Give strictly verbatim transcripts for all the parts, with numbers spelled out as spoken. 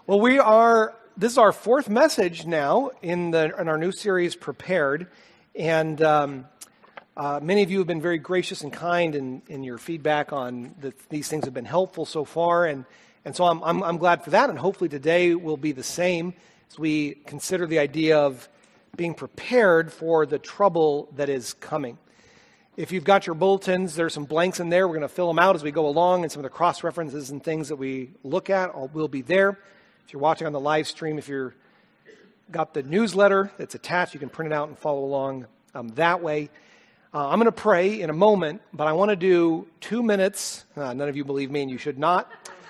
Well, we are, this is our fourth message now in the in our new series, Prepared. And um, uh, many of you have been very gracious and kind in, in your feedback on that these things have been helpful so far. And, and so I'm, I'm, I'm glad for that. And hopefully today will be the same as we consider the idea of being prepared for the trouble that is coming. If you've got your bulletins, there's some blanks in there. We're going to fill them out as we go along, and some of the cross-references and things that we look at will be there. If you're watching on the live stream, if you've got the newsletter that's attached, you can print it out and follow along um, that way. Uh, I'm going to pray in a moment, but I want to do two minutes. Uh, none of you believe me, and you should not.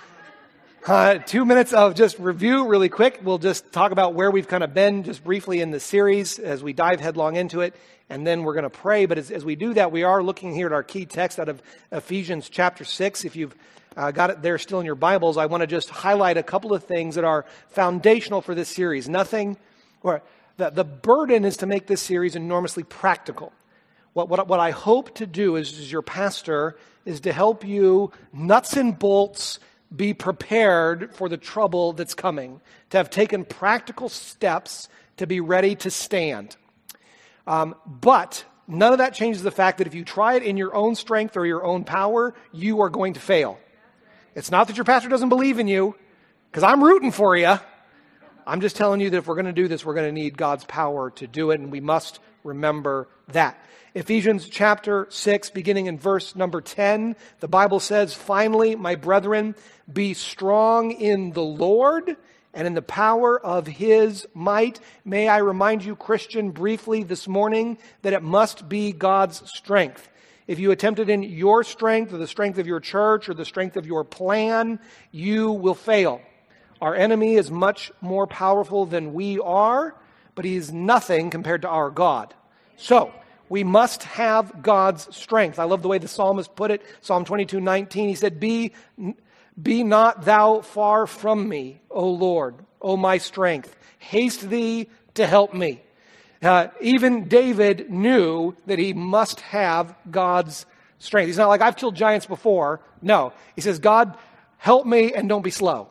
Uh, two minutes of just review really quick. We'll just talk about where we've kind of been just briefly in the series as we dive headlong into it, and then we're going to pray. But as, as we do that, we are looking here at our key text out of Ephesians chapter six. If you've Uh, got it there still in your Bibles, I want to just highlight a couple of things that are foundational for this series. Nothing, or the, the burden is to make this series enormously practical. What, what, what I hope to do is, as your pastor, is to help you nuts and bolts be prepared for the trouble that's coming, to have taken practical steps to be ready to stand. Um, but none of that changes the fact that if you try it in your own strength or your own power, you are going to fail. It's not that your pastor doesn't believe in you, because I'm rooting for you. I'm just telling you that if we're going to do this, we're going to need God's power to do it, and we must remember that. Ephesians chapter six, beginning in verse number ten, the Bible says, "Finally, my brethren, be strong in the Lord and in the power of His might." May I remind you, Christian, briefly this morning, that it must be God's strength. If you attempt it in your strength or the strength of your church or the strength of your plan, you will fail. Our enemy is much more powerful than we are, but he is nothing compared to our God. So, we must have God's strength. I love the way the psalmist put it. Psalm twenty-two nineteen, he said, Be, be not thou far from me, O Lord, O my strength. Haste thee to help me. Uh, even David knew that he must have God's strength. He's not like, I've killed giants before. No. He says, God, help me and don't be slow.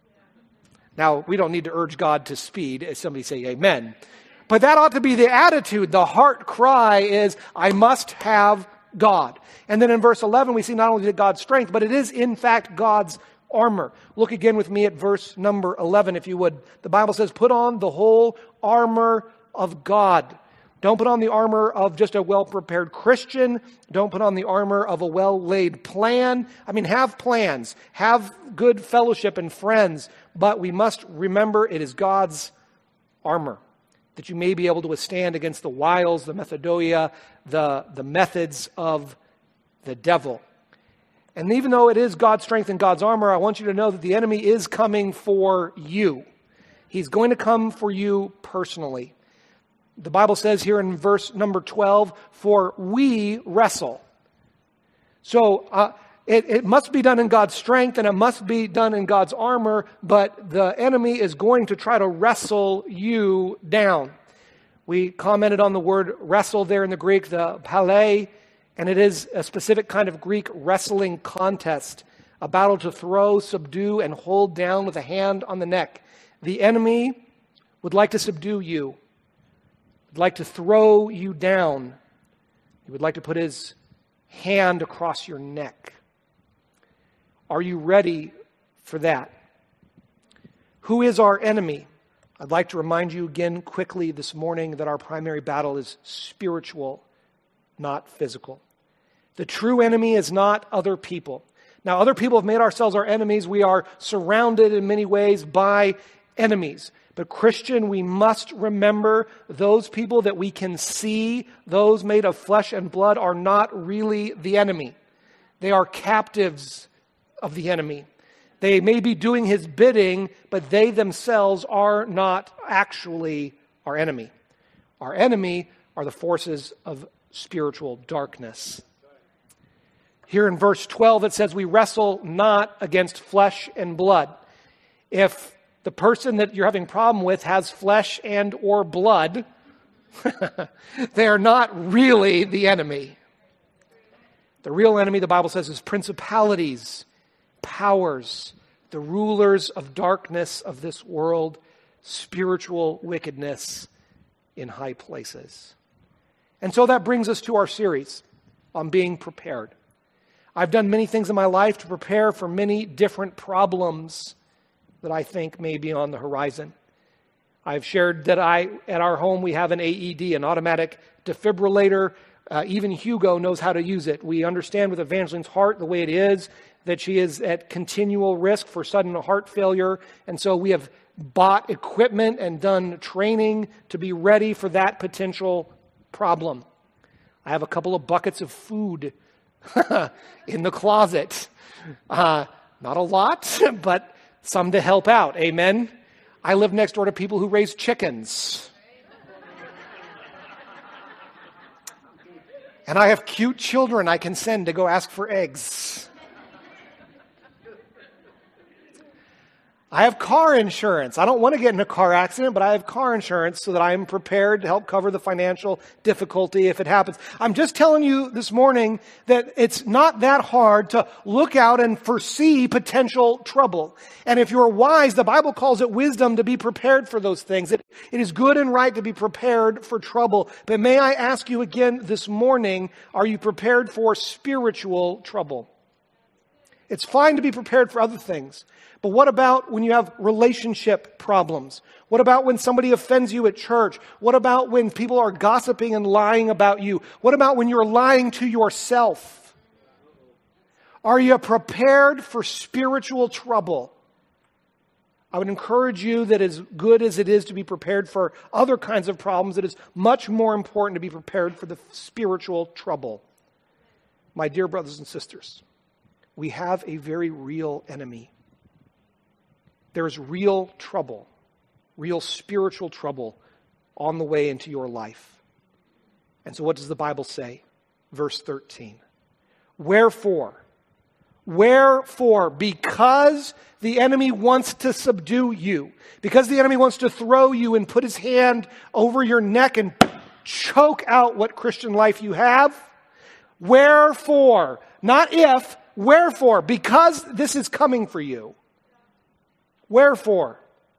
Now, we don't need to urge God to speed, as somebody say amen. But that ought to be the attitude. The heart cry is, I must have God. And then in verse eleven, we see not only God's strength, but it is in fact God's armor. Look again with me at verse number eleven, if you would. The Bible says, put on the whole armor of God. Don't put on the armor of just a well-prepared Christian. Don't put on the armor of a well-laid plan. I mean, have plans. Have good fellowship and friends. But we must remember it is God's armor, that you may be able to withstand against the wiles, the methodoia, the, the methods of the devil. And even though it is God's strength and God's armor, I want you to know that the enemy is coming for you. He's going to come for you personally. The Bible says here in verse number twelve, for we wrestle. So uh, it, it must be done in God's strength and it must be done in God's armor, but the enemy is going to try to wrestle you down. We commented on the word wrestle there in the Greek, the pale, and it is a specific kind of Greek wrestling contest, a battle to throw, subdue, and hold down with a hand on the neck. The enemy would like to subdue you. Would like to throw you down. He would like to put his hand across your neck. Are you ready for that? Who is our enemy? I'd like to remind you again quickly this morning that our primary battle is spiritual, not physical. The true enemy is not other people. Now, other people have made ourselves our enemies. We are surrounded in many ways by enemies. But Christian, we must remember those people that we can see, those made of flesh and blood, are not really the enemy. They are captives of the enemy. They may be doing his bidding, but they themselves are not actually our enemy. Our enemy are the forces of spiritual darkness. Here in verse twelve, it says, we wrestle not against flesh and blood. If the person that you're having a problem with has flesh and or blood, they are not really the enemy. The real enemy, the Bible says, is principalities, powers, the rulers of darkness of this world, spiritual wickedness in high places. And so that brings us to our series on being prepared. I've done many things in my life to prepare for many different problems that I think may be on the horizon. I've shared that I, at our home, we have an A E D, an automatic defibrillator. Uh, even Hugo knows how to use it. We understand with Evangeline's heart the way it is, that she is at continual risk for sudden heart failure. And so we have bought equipment and done training to be ready for that potential problem. I have a couple of buckets of food in the closet. Uh, not a lot, but some to help out. Amen. I live next door to people who raise chickens. And I have cute children I can send to go ask for eggs. I have car insurance. I don't want to get in a car accident, but I have car insurance so that I'm prepared to help cover the financial difficulty if it happens. I'm just telling you this morning that it's not that hard to look out and foresee potential trouble. And if you're wise, the Bible calls it wisdom to be prepared for those things. It, it is good and right to be prepared for trouble. But may I ask you again this morning, are you prepared for spiritual trouble? It's fine to be prepared for other things. But what about when you have relationship problems? What about when somebody offends you at church? What about when people are gossiping and lying about you? What about when you're lying to yourself? Are you prepared for spiritual trouble? I would encourage you that as good as it is to be prepared for other kinds of problems, it is much more important to be prepared for the spiritual trouble. My dear brothers and sisters, we have a very real enemy. There's real trouble, real spiritual trouble on the way into your life. And so what does the Bible say? Verse thirteen. Wherefore, wherefore, because the enemy wants to subdue you, because the enemy wants to throw you and put his hand over your neck and choke out what Christian life you have, wherefore, not if, wherefore, because this is coming for you. Wherefore,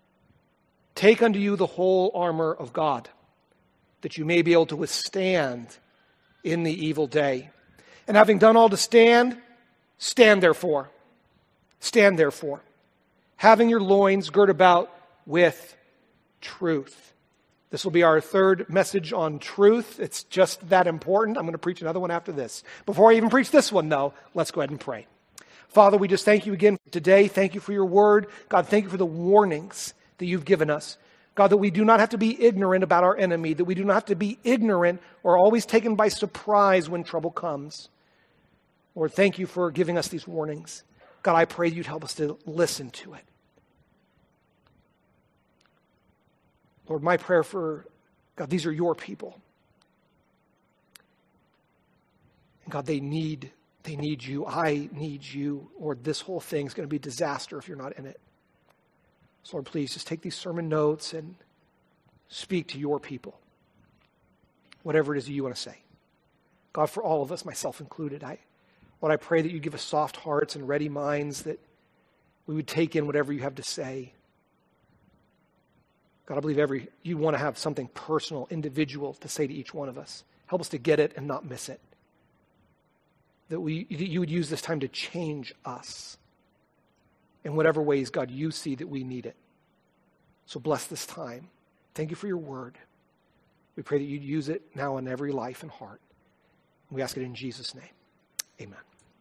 take unto you the whole armor of God, that you may be able to withstand in the evil day. And having done all to stand, stand therefore. Stand therefore, having your loins girt about with truth. This will be our third message on truth. It's just that important. I'm going to preach another one after this. Before I even preach this one, though, let's go ahead and pray. Father, we just thank you again for today. Thank you for your word. God, thank you for the warnings that you've given us. God, that we do not have to be ignorant about our enemy, that we do not have to be ignorant or always taken by surprise when trouble comes. Lord, thank you for giving us these warnings. God, I pray you'd help us to listen to it. Lord, my prayer for, God, these are your people. And God, they need They need you. I need you. Or this whole thing is going to be a disaster if you're not in it. So Lord, please just take these sermon notes and speak to your people. Whatever it is that you want to say. God, for all of us, myself included, I, Lord, I pray that you give us soft hearts and ready minds, that we would take in whatever you have to say. God, I believe every you want to have something personal, individual to say to each one of us. Help us to get it and not miss it. That we, that you would use this time to change us in whatever ways, God, you see that we need it. So bless this time. Thank you for your word. We pray that you'd use it now in every life and heart. We ask it in Jesus' name. Amen.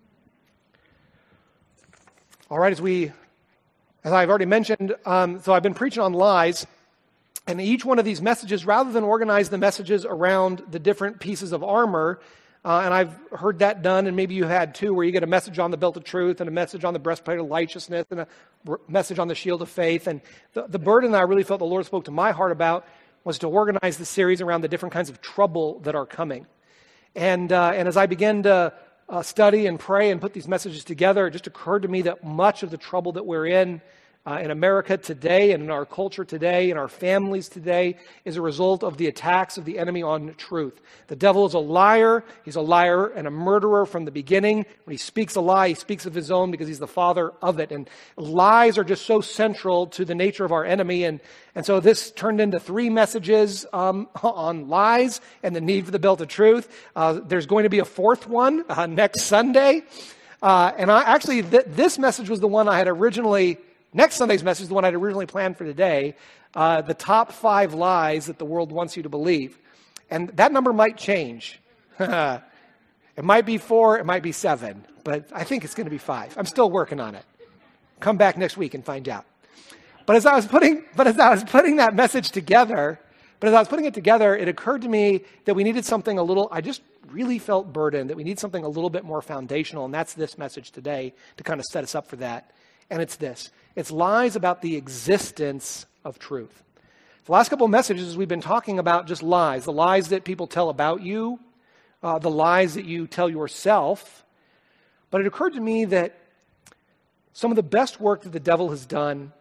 All right, as we, as I've already mentioned, um, so I've been preaching on lies. And each one of these messages, rather than organize the messages around the different pieces of armor, Uh, and I've heard that done, and maybe you had too, where you get a message on the belt of truth and a message on the breastplate of righteousness and a r- message on the shield of faith. And the, the burden that I really felt the Lord spoke to my heart about was to organize the series around the different kinds of trouble that are coming. And uh, and as I began to uh, study and pray and put these messages together, it just occurred to me that much of the trouble that we're in uh, in America today and in our culture today, in our families today, is a result of the attacks of the enemy on truth. The devil is a liar. He's a liar and a murderer from the beginning. When he speaks a lie, he speaks of his own because he's the father of it. And lies are just so central to the nature of our enemy. And, and so this turned into three messages um, on lies and the need for the belt of truth. Uh, there's going to be a fourth one uh, next Sunday. Uh, and I actually, th- this message was the one I had originally, next Sunday's message is the one I had originally planned for today. Uh, the top five lies that the world wants you to believe. And that number might change. It might be four, it might be seven, but I think it's going to be five. I'm still working on it. Come back next week and find out. But as I was putting, but as I was putting that message together, but as I was putting it together, it occurred to me that we needed something a little, I just really felt burdened that we need something a little bit more foundational, and that's this message today to kind of set us up for that. And it's this. It's lies about the existence of truth. The last couple of messages, we've been talking about just lies, the lies that people tell about you, uh, the lies that you tell yourself. But it occurred to me that some of the best work that the devil has done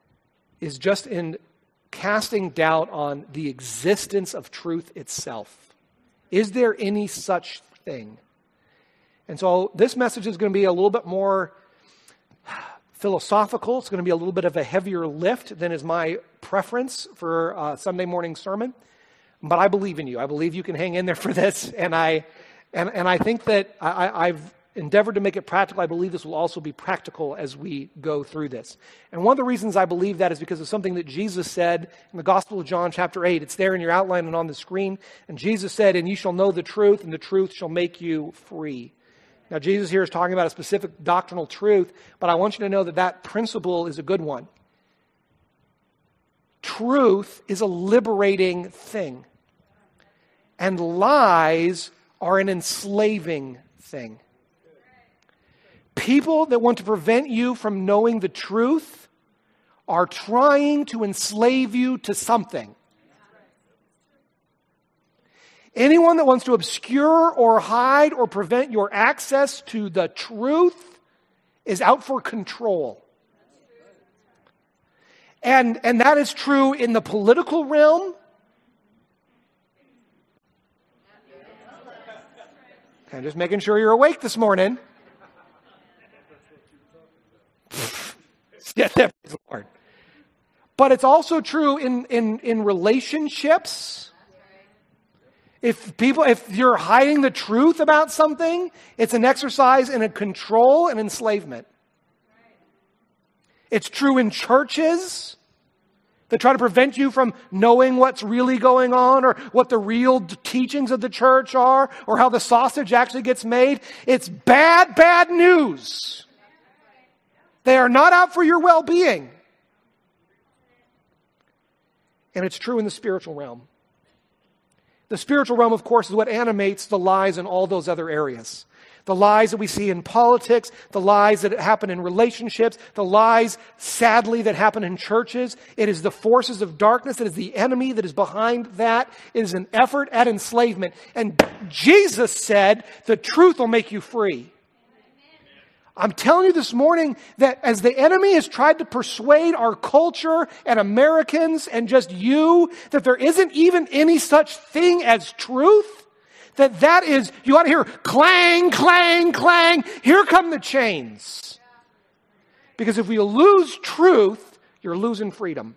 is just in casting doubt on the existence of truth itself. Is there any such thing? And so this message is going to be a little bit more philosophical. It's going to be a little bit of a heavier lift than is my preference for a Sunday morning sermon. But I believe in you. I believe you can hang in there for this. And I and, and I think that I, I've endeavored to make it practical. I believe this will also be practical as we go through this. And one of the reasons I believe that is because of something that Jesus said in the Gospel of John chapter eight. It's there in your outline and on the screen. And Jesus said, "And you shall know the truth, and the truth shall make you free." Now, Jesus here is talking about a specific doctrinal truth, but I want you to know that that principle is a good one. Truth is a liberating thing, and lies are an enslaving thing. People that want to prevent you from knowing the truth are trying to enslave you to something. Anyone that wants to obscure or hide or prevent your access to the truth is out for control. And, and that is true in the political realm. I'm just making sure you're awake this morning. Yeah, praise the Lord. But it's also true in, in, in relationships. If people, if you're hiding the truth about something, it's an exercise in a control and enslavement. It's true in churches that try to prevent you from knowing what's really going on or what the real teachings of the church are or how the sausage actually gets made. It's bad, bad news. They are not out for your well-being. And it's true in the spiritual realm. The spiritual realm, of course, is what animates the lies in all those other areas. The lies that we see in politics, the lies that happen in relationships, the lies, sadly, that happen in churches. It is the forces of darkness, it is the enemy that is behind that. It is an effort at enslavement. And Jesus said, the truth will make you free. I'm telling you this morning that as the enemy has tried to persuade our culture and Americans and just you that there isn't even any such thing as truth, that that is, you ought to hear clang, clang, clang, here come the chains. Because if you lose truth, you're losing freedom.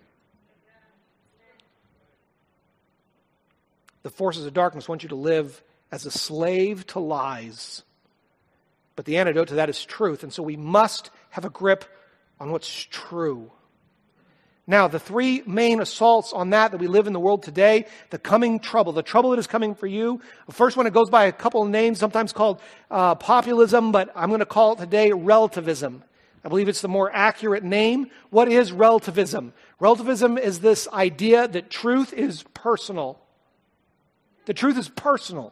The forces of darkness want you to live as a slave to lies. But the antidote to that is truth. And so we must have a grip on what's true. Now, the three main assaults on that that we live in the world today, the coming trouble, the trouble that is coming for you. The first one, it goes by a couple of names, sometimes called uh, populism, but I'm going to call it today relativism. I believe it's the more accurate name. What is relativism? Relativism is this idea that truth is personal. The truth is personal.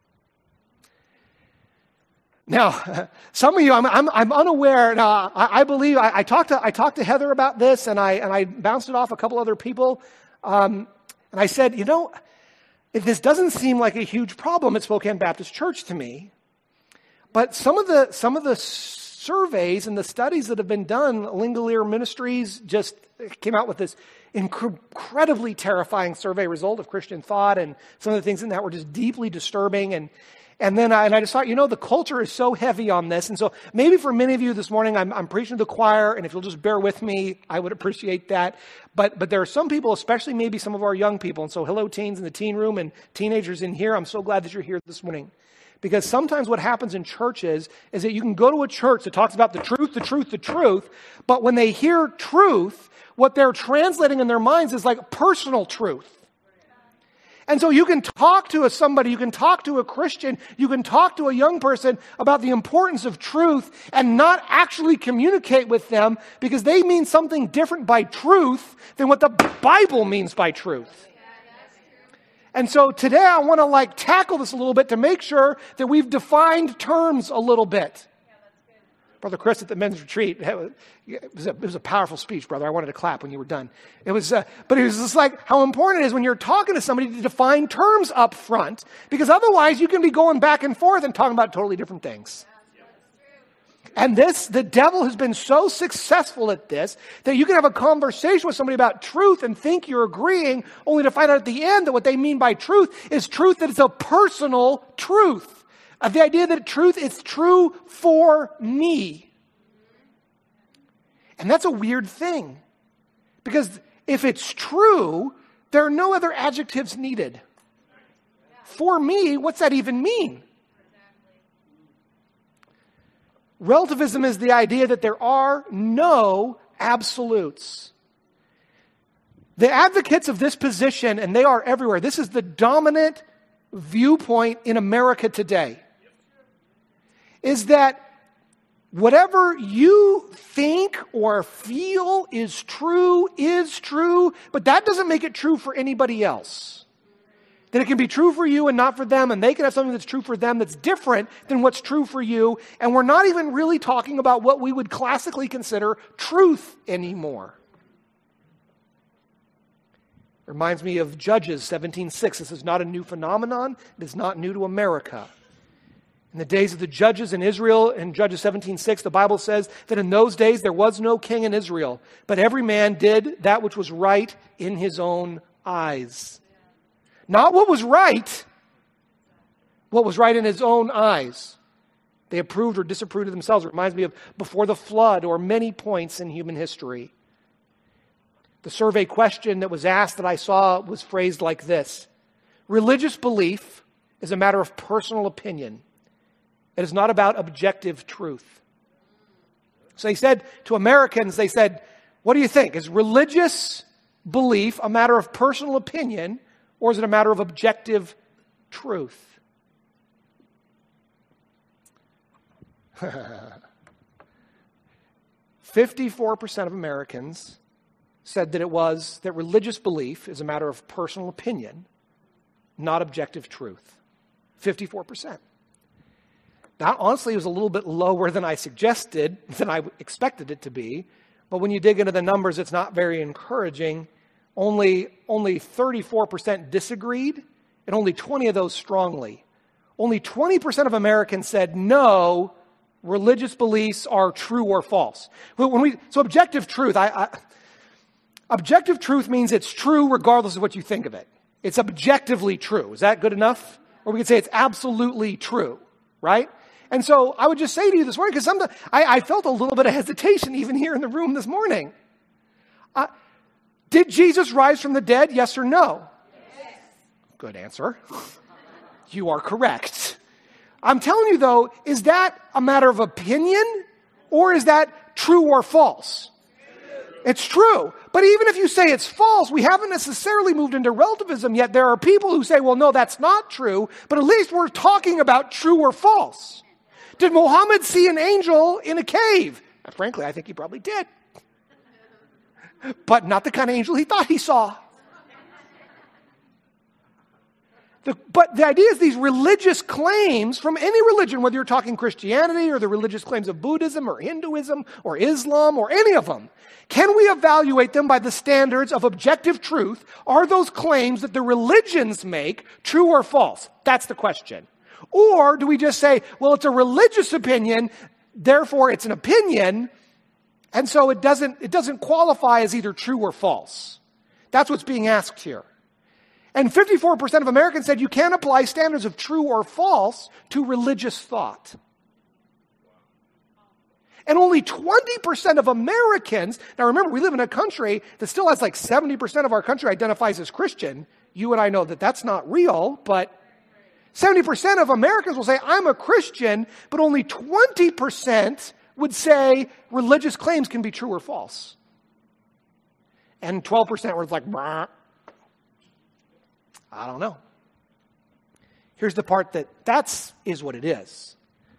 Now, some of you, I'm, I'm, I'm unaware. Now, I, I believe I, I talked to I talked to Heather about this, and I and I bounced it off a couple other people, um, and I said, you know, if this doesn't seem like a huge problem at Spokane Baptist Church to me, but some of the some of the surveys and the studies that have been done, Lingolier Ministries just came out with this inc- incredibly terrifying survey result of Christian thought, and some of the things in that were just deeply disturbing. And and then I, and I just thought, you know, the culture is so heavy on this. And so maybe for many of you this morning, I'm, I'm preaching to the choir, and if you'll just bear with me, I would appreciate that. But but there are some people, especially maybe some of our young people, and so hello teens in the teen room and teenagers in here, I'm so glad that you're here this morning. Because sometimes what happens in churches is that you can go to a church that talks about the truth, the truth, the truth, but when they hear truth, what they're translating in their minds is like personal truth. And so you can talk to a somebody, you can talk to a Christian, you can talk to a young person about the importance of truth and not actually communicate with them because they mean something different by truth than what the Bible means by truth. And so today I want to like tackle this a little bit to make sure that we've defined terms a little bit. Yeah, that's good. Brother Chris at the men's retreat, it was, a, it was a powerful speech, brother. I wanted to clap when you were done. It was, uh, but it was just like how important it is when you're talking to somebody to define terms up front, because otherwise you can be going back and forth and talking about totally different things. And this, the devil has been so successful at this that you can have a conversation with somebody about truth and think you're agreeing, only to find out at the end that what they mean by truth is truth that is a personal truth. Uh, the idea that truth is true for me. And that's a weird thing. Because if it's true, there are no other adjectives needed. For me, what's that even mean? Relativism is the idea that there are no absolutes. The advocates of this position, and they are everywhere, this is the dominant viewpoint in America today, is that whatever you think or feel is true is true, but that doesn't make it true for anybody else. That it can be true for you and not for them, and they can have something that's true for them that's different than what's true for you. And we're not even really talking about what we would classically consider truth anymore. Reminds me of Judges seventeen six. This is not a new phenomenon. It is not new to America. In the days of the judges in Israel, in Judges seventeen six, the Bible says that in those days there was no king in Israel, but every man did that which was right in his own eyes. Not what was right, what was right in his own eyes. They approved or disapproved of themselves. It reminds me of before the flood or many points in human history. The survey question that was asked that I saw was phrased like this: religious belief is a matter of personal opinion. It is not about objective truth. So they said to Americans, they said, what do you think? Is religious belief a matter of personal opinion, or is it a matter of objective truth? fifty-four percent of Americans said that it was, that religious belief is a matter of personal opinion, not objective truth. fifty-four percent. That honestly was a little bit lower than I suggested, than I expected it to be. But when you dig into the numbers, it's not very encouraging. Only, only thirty-four percent disagreed, and only twenty of those strongly. Only twenty percent of Americans said, no, religious beliefs are true or false. When we, so objective truth, I, I, objective truth means it's true regardless of what you think of it. It's objectively true. Is that good enough? Or we could say it's absolutely true, right? And so I would just say to you this morning, because sometimes I, I felt a little bit of hesitation even here in the room this morning. Uh, Did Jesus rise from the dead? Yes or no? Yes. Good answer. You are correct. I'm telling you though, is that a matter of opinion or is that true or false? It's true. But even if you say it's false, we haven't necessarily moved into relativism yet. There are people who say, well, no, that's not true. But at least we're talking about true or false. Did Muhammad see an angel in a cave? Frankly, I think he probably did. But not the kind of angel he thought he saw. The, but the idea is these religious claims from any religion, whether you're talking Christianity or the religious claims of Buddhism or Hinduism or Islam or any of them, can we evaluate them by the standards of objective truth? Are those claims that the religions make true or false? That's the question. Or do we just say, well, it's a religious opinion, therefore it's an opinion, and so it doesn't, it doesn't qualify as either true or false. That's what's being asked here. And fifty-four percent of Americans said you can't apply standards of true or false to religious thought. And only twenty percent of Americans, now remember, we live in a country that still has like seventy percent of our country identifies as Christian. You and I know that that's not real, but seventy percent of Americans will say, I'm a Christian, but only twenty percent would say religious claims can be true or false. And twelve percent were like, bah. I don't know. Here's the part that that's is what it is.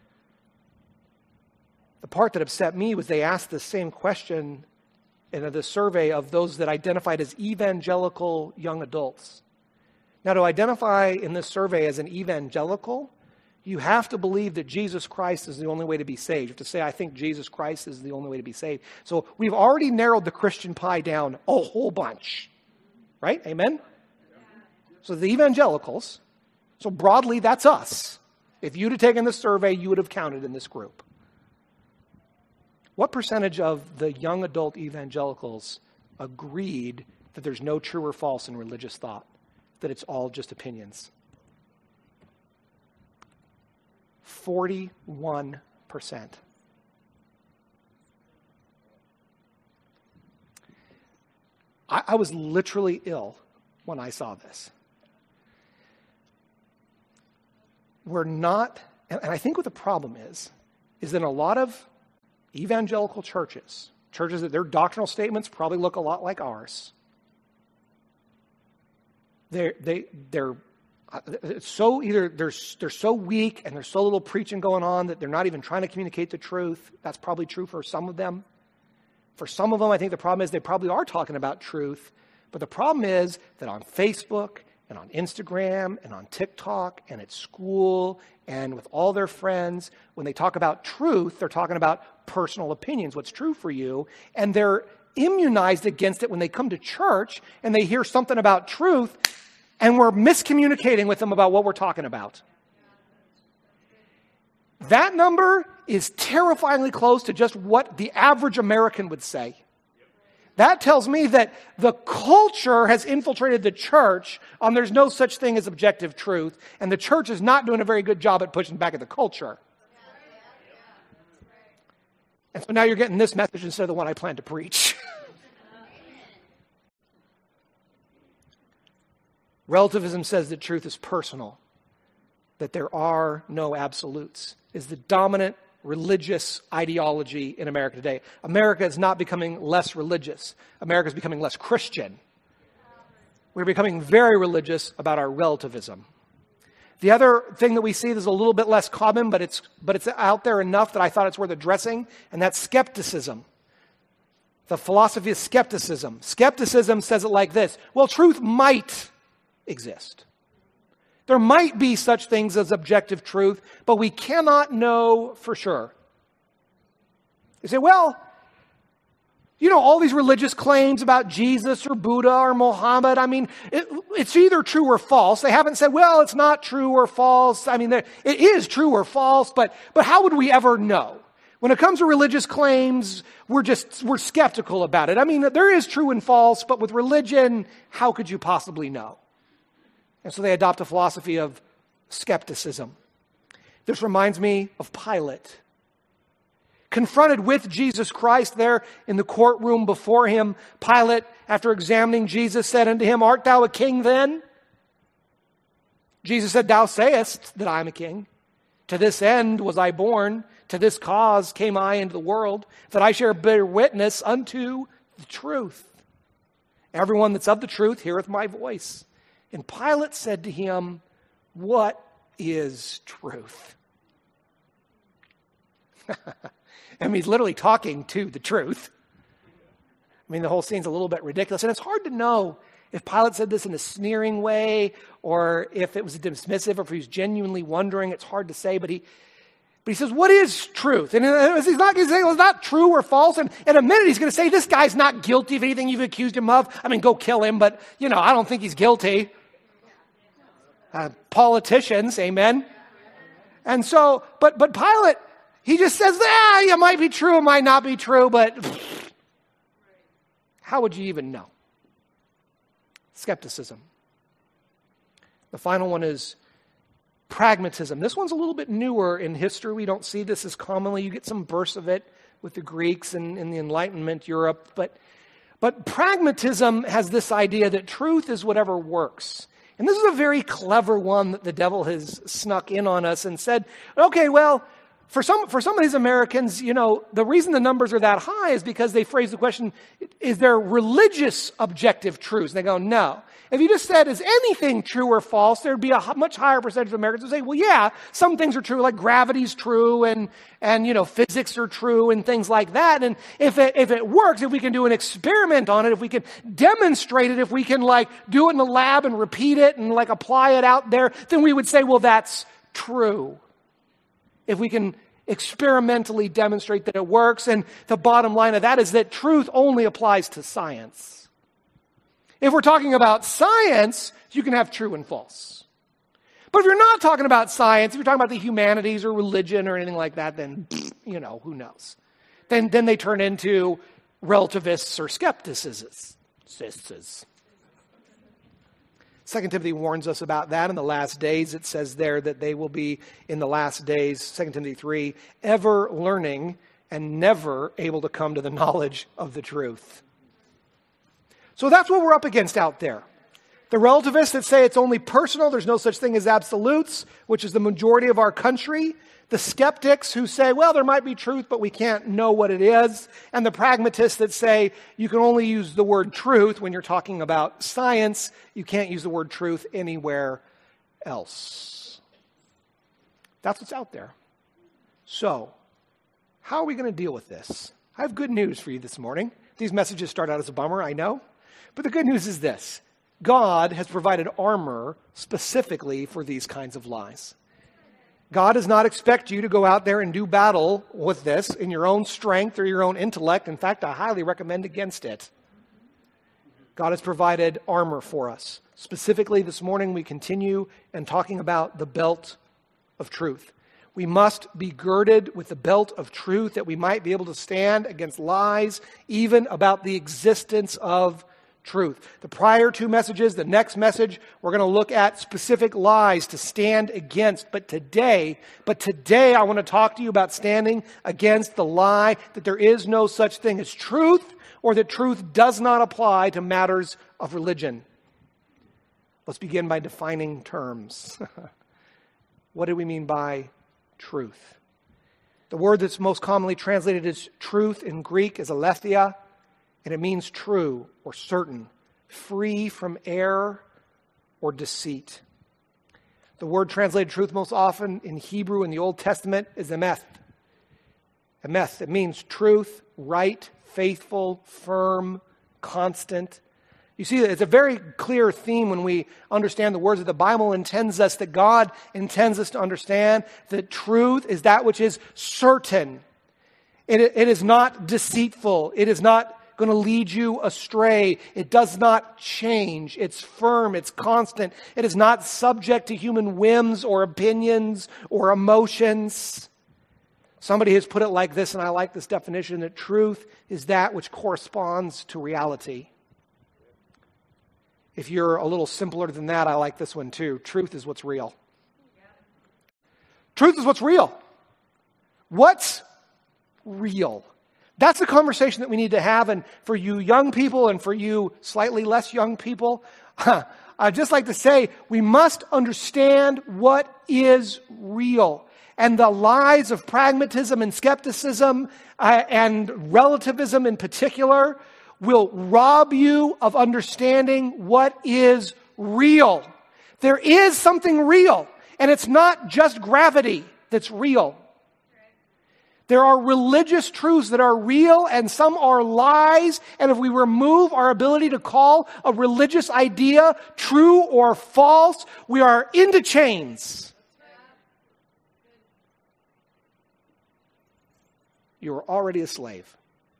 The part that upset me was they asked the same question in the survey of those that identified as evangelical young adults. Now, to identify in this survey as an evangelical, you have to believe that Jesus Christ is the only way to be saved. You have to say, I think Jesus Christ is the only way to be saved. So we've already narrowed the Christian pie down a whole bunch. Right? Amen? So the evangelicals, so broadly, that's us. If you'd have taken the survey, you would have counted in this group. What percentage of the young adult evangelicals agreed that there's no true or false in religious thought, that it's all just opinions? forty-one percent. I, I was literally ill when I saw this. We're not, and I think what the problem is, is that a lot of evangelical churches, churches that their doctrinal statements probably look a lot like ours, they're, they, they're it's so either they're, they're so weak and there's so little preaching going on that they're not even trying to communicate the truth. That's probably true for some of them. For some of them, I think the problem is they probably are talking about truth, but the problem is that on Facebook and on Instagram and on TikTok and at school and with all their friends, when they talk about truth, they're talking about personal opinions, what's true for you, and they're immunized against it when they come to church and they hear something about truth, and we're miscommunicating with them about what we're talking about. That number is terrifyingly close to just what the average American would say. That tells me that the culture has infiltrated the church on there's no such thing as objective truth, and the church is not doing a very good job at pushing back at the culture. And so now you're getting this message instead of the one I planned to preach. Relativism says that truth is personal, that there are no absolutes, is the dominant religious ideology in America today. America is not becoming less religious. America is becoming less Christian. We're becoming very religious about our relativism. The other thing that we see that's a little bit less common, but it's but it's out there enough that I thought it's worth addressing, and that's skepticism. The philosophy of skepticism. Skepticism says it like this: well, truth might exist. There might be such things as objective truth, but we cannot know for sure. You say, well, you know, all these religious claims about Jesus or Buddha or Muhammad, I mean, it, it's either true or false. They haven't said, well, it's not true or false. I mean, it is true or false, but, but how would we ever know? When it comes to religious claims, we're just, we're skeptical about it. I mean, there is true and false, but with religion, how could you possibly know? And so they adopt a philosophy of skepticism. This reminds me of Pilate. Confronted with Jesus Christ there in the courtroom before him, Pilate, after examining Jesus, said unto him, art thou a king then? Jesus said, thou sayest that I am a king. To this end was I born, to this cause came I into the world, that I shall bear witness unto the truth. Everyone that's of the truth heareth my voice. And Pilate said to him, what is truth? I mean, he's literally talking to the truth. I mean, the whole scene's a little bit ridiculous. And it's hard to know if Pilate said this in a sneering way or if it was dismissive or if he was genuinely wondering. It's hard to say, but he but he says, what is truth? And he's not going to say, well, it's not true or false. And in a minute, he's going to say, this guy's not guilty of anything you've accused him of. I mean, go kill him, but, you know, I don't think he's guilty. Uh, politicians, amen? And so, but but Pilate, He just says, ah, it might be true, it might not be true, but how would you even know? Skepticism. The final one is pragmatism. This one's a little bit newer in history. We don't see this as commonly. You get some bursts of it with the Greeks and in the Enlightenment Europe. But, but pragmatism has this idea that truth is whatever works. And this is a very clever one that the devil has snuck in on us and said, okay, well, For some, for some of these Americans, you know, the reason the numbers are that high is because they phrase the question, is there religious objective truths? And they go, no. If you just said, is anything true or false, there'd be a much higher percentage of Americans who say, well, yeah, some things are true, like gravity's true, and, and you know, physics are true, and things like that. And if it, if it works, if we can do an experiment on it, if we can demonstrate it, if we can, like, do it in the lab and repeat it and, like, apply it out there, then we would say, well, that's true. If we can experimentally demonstrate that it works. And the bottom line of that is that truth only applies to science. If we're talking about science, you can have true and false. But if you're not talking about science, if you're talking about the humanities or religion or anything like that, then, you know, who knows? Then, then they turn into relativists or skepticists. Second Timothy warns us about that in the last days. It says there that they will be in the last days, Second Timothy three, ever learning and never able to come to the knowledge of the truth. So that's what we're up against out there. The relativists that say it's only personal, there's no such thing as absolutes, which is the majority of our country. The skeptics who say, well, there might be truth, but we can't know what it is. And the pragmatists that say you can only use the word truth when you're talking about science. You can't use the word truth anywhere else. That's what's out there. So, how are we going to deal with this? I have good news for you this morning. These messages start out as a bummer, I know. But the good news is this. God has provided armor specifically for these kinds of lies. God does not expect you to go out there and do battle with this in your own strength or your own intellect. In fact, I highly recommend against it. God has provided armor for us. Specifically, this morning we continue and talking about the belt of truth. We must be girded with the belt of truth that we might be able to stand against lies, even about the existence of truth. The prior two messages, the next message, we're going to look at specific lies to stand against. But today, but today I want to talk to you about standing against the lie that there is no such thing as truth, or that truth does not apply to matters of religion. Let's begin by defining terms. What do we mean by truth? The word that's most commonly translated as truth in Greek is aletheia. And it means true or certain, free from error or deceit. The word translated truth most often in Hebrew in the Old Testament is emeth. Emeth, it means truth, right, faithful, firm, constant. You see, it's a very clear theme when we understand the words that the Bible intends us, that God intends us to understand that truth is that which is certain. It, it is not deceitful. It is not going to lead you astray. It does not change. It's firm. It's constant. It is not subject to human whims or opinions or emotions. Somebody has put it like this, and I like this definition, that truth is that which corresponds to reality. If you're a little simpler than that, I like this one too. Truth is what's real. Truth is what's real. What's real? That's the conversation that we need to have. And for you young people and for you slightly less young people, I'd just like to say we must understand what is real. And the lies of pragmatism and skepticism uh, and relativism in particular will rob you of understanding what is real. There is something real, and it's not just gravity that's real. There are religious truths that are real, and some are lies. And if we remove our ability to call a religious idea true or false, we are into chains. You are already a slave.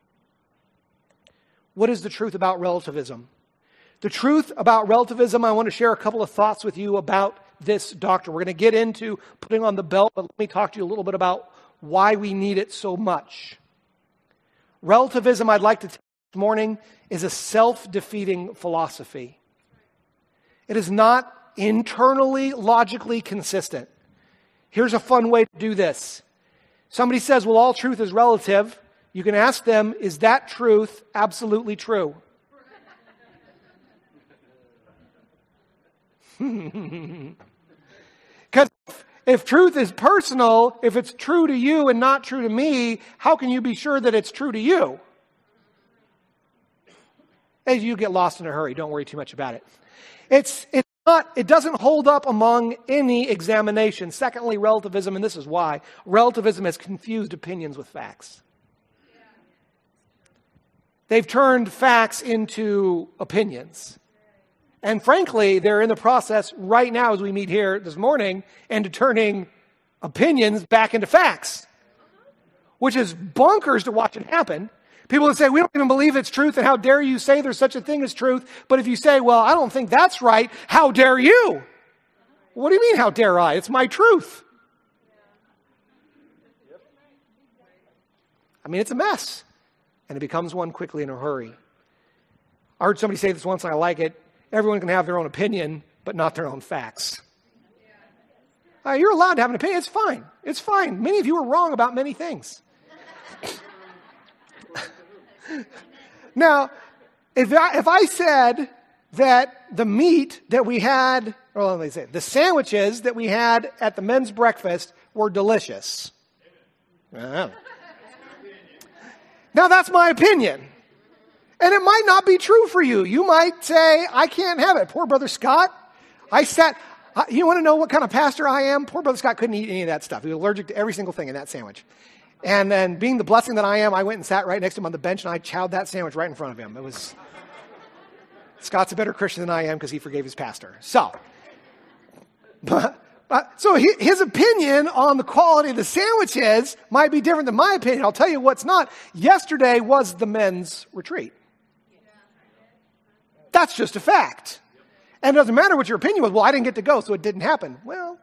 What is the truth about relativism? The truth about relativism, I want to share a couple of thoughts with you about this doctrine. We're going to get into putting on the belt, but let me talk to you a little bit about why we need it so much. Relativism, I'd like to tell you this morning, is a self-defeating philosophy. It is not internally, logically consistent. Here's a fun way to do this. Somebody says, well, all truth is relative. You can ask them, is that truth absolutely true? Because if truth is personal, if it's true to you and not true to me, how can you be sure that it's true to you? As you get lost in a hurry, don't worry too much about it. It's, it's not, it doesn't hold up among any examination. Secondly, relativism, and this is why, relativism has confused opinions with facts. They've turned facts into opinions. And frankly, they're in the process right now as we meet here this morning into turning opinions back into facts, which is bonkers to watch it happen. People would say, we don't even believe it's truth, and how dare you say there's such a thing as truth? But if you say, well, I don't think that's right, how dare you? What do you mean, how dare I? It's my truth. I mean, it's a mess, and it becomes one quickly in a hurry. I heard somebody say this once, and I like it. Everyone can have their own opinion, but not their own facts. Uh, you're allowed to have an opinion. It's fine. It's fine. Many of you are wrong about many things. Now, if I, if I said that the meat that we had, or let me say, the sandwiches that we had at the men's breakfast were delicious. Uh, now, that's my opinion. And it might not be true for you. You might say, I can't have it. Poor Brother Scott. I sat, uh, you want to know what kind of pastor I am? Poor Brother Scott couldn't eat any of that stuff. He was allergic to every single thing in that sandwich. And then being the blessing that I am, I went and sat right next to him on the bench and I chowed that sandwich right in front of him. It was, Scott's a better Christian than I am because he forgave his pastor. So, but, but, so he, his opinion on the quality of the sandwiches might be different than my opinion. I'll tell you what's not. Yesterday was the men's retreat. That's just a fact. And it doesn't matter what your opinion was. Well, I didn't get to go, so it didn't happen. Well,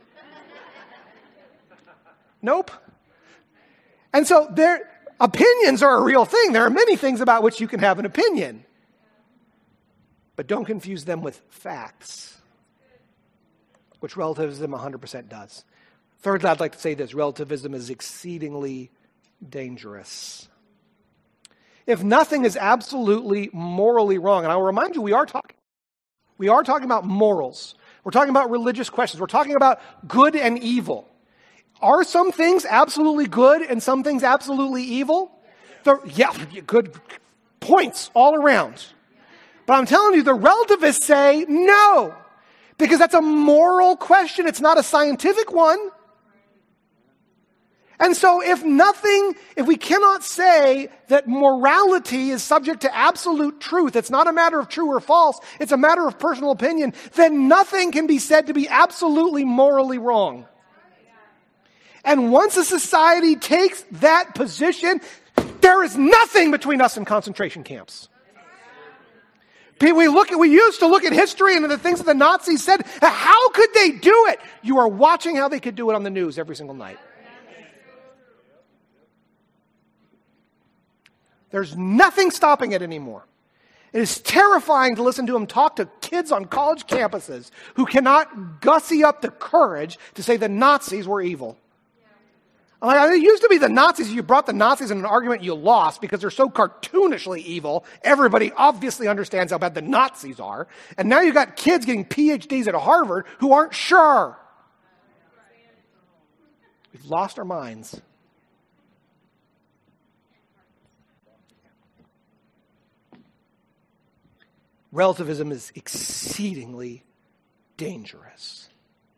nope. And so their opinions are a real thing. There are many things about which you can have an opinion. But don't confuse them with facts, which relativism one hundred percent does. Thirdly, I'd like to say this. Relativism is exceedingly dangerous. If nothing is absolutely morally wrong, and I will remind you, we are talking, we are talking about morals. We're talking about religious questions. We're talking about good and evil. Are some things absolutely good and some things absolutely evil? The, yeah, good points all around. But I'm telling you, the relativists say no, because that's a moral question. It's not a scientific one. And so if nothing, if we cannot say that morality is subject to absolute truth, it's not a matter of true or false, it's a matter of personal opinion, then nothing can be said to be absolutely morally wrong. And once a society takes that position, there is nothing between us and concentration camps. We look at, we used to look at history and the things that the Nazis said. How could they do it? You are watching how they could do it on the news every single night. There's nothing stopping it anymore. It is terrifying to listen to them talk to kids on college campuses who cannot gussy up the courage to say the Nazis were evil. Like, it used to be the Nazis, you brought the Nazis in an argument, you lost because they're so cartoonishly evil. Everybody obviously understands how bad the Nazis are. And now you've got kids getting P H Ds at Harvard who aren't sure. We've lost our minds. Relativism is exceedingly dangerous.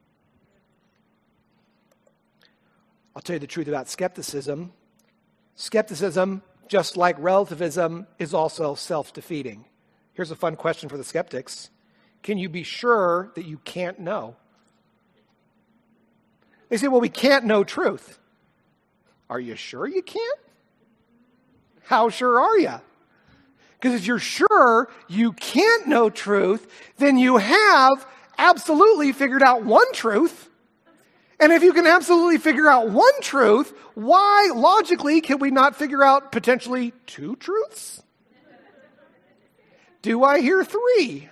I'll tell you the truth about skepticism. Skepticism, just like relativism, is also self-defeating. Here's a fun question for the skeptics. Can you be sure that you can't know? They say, well, we can't know truth. Are you sure you can't? How sure are you? Because if you're sure you can't know truth, then you have absolutely figured out one truth. And if you can absolutely figure out one truth, why logically can we not figure out potentially two truths? Do I hear three?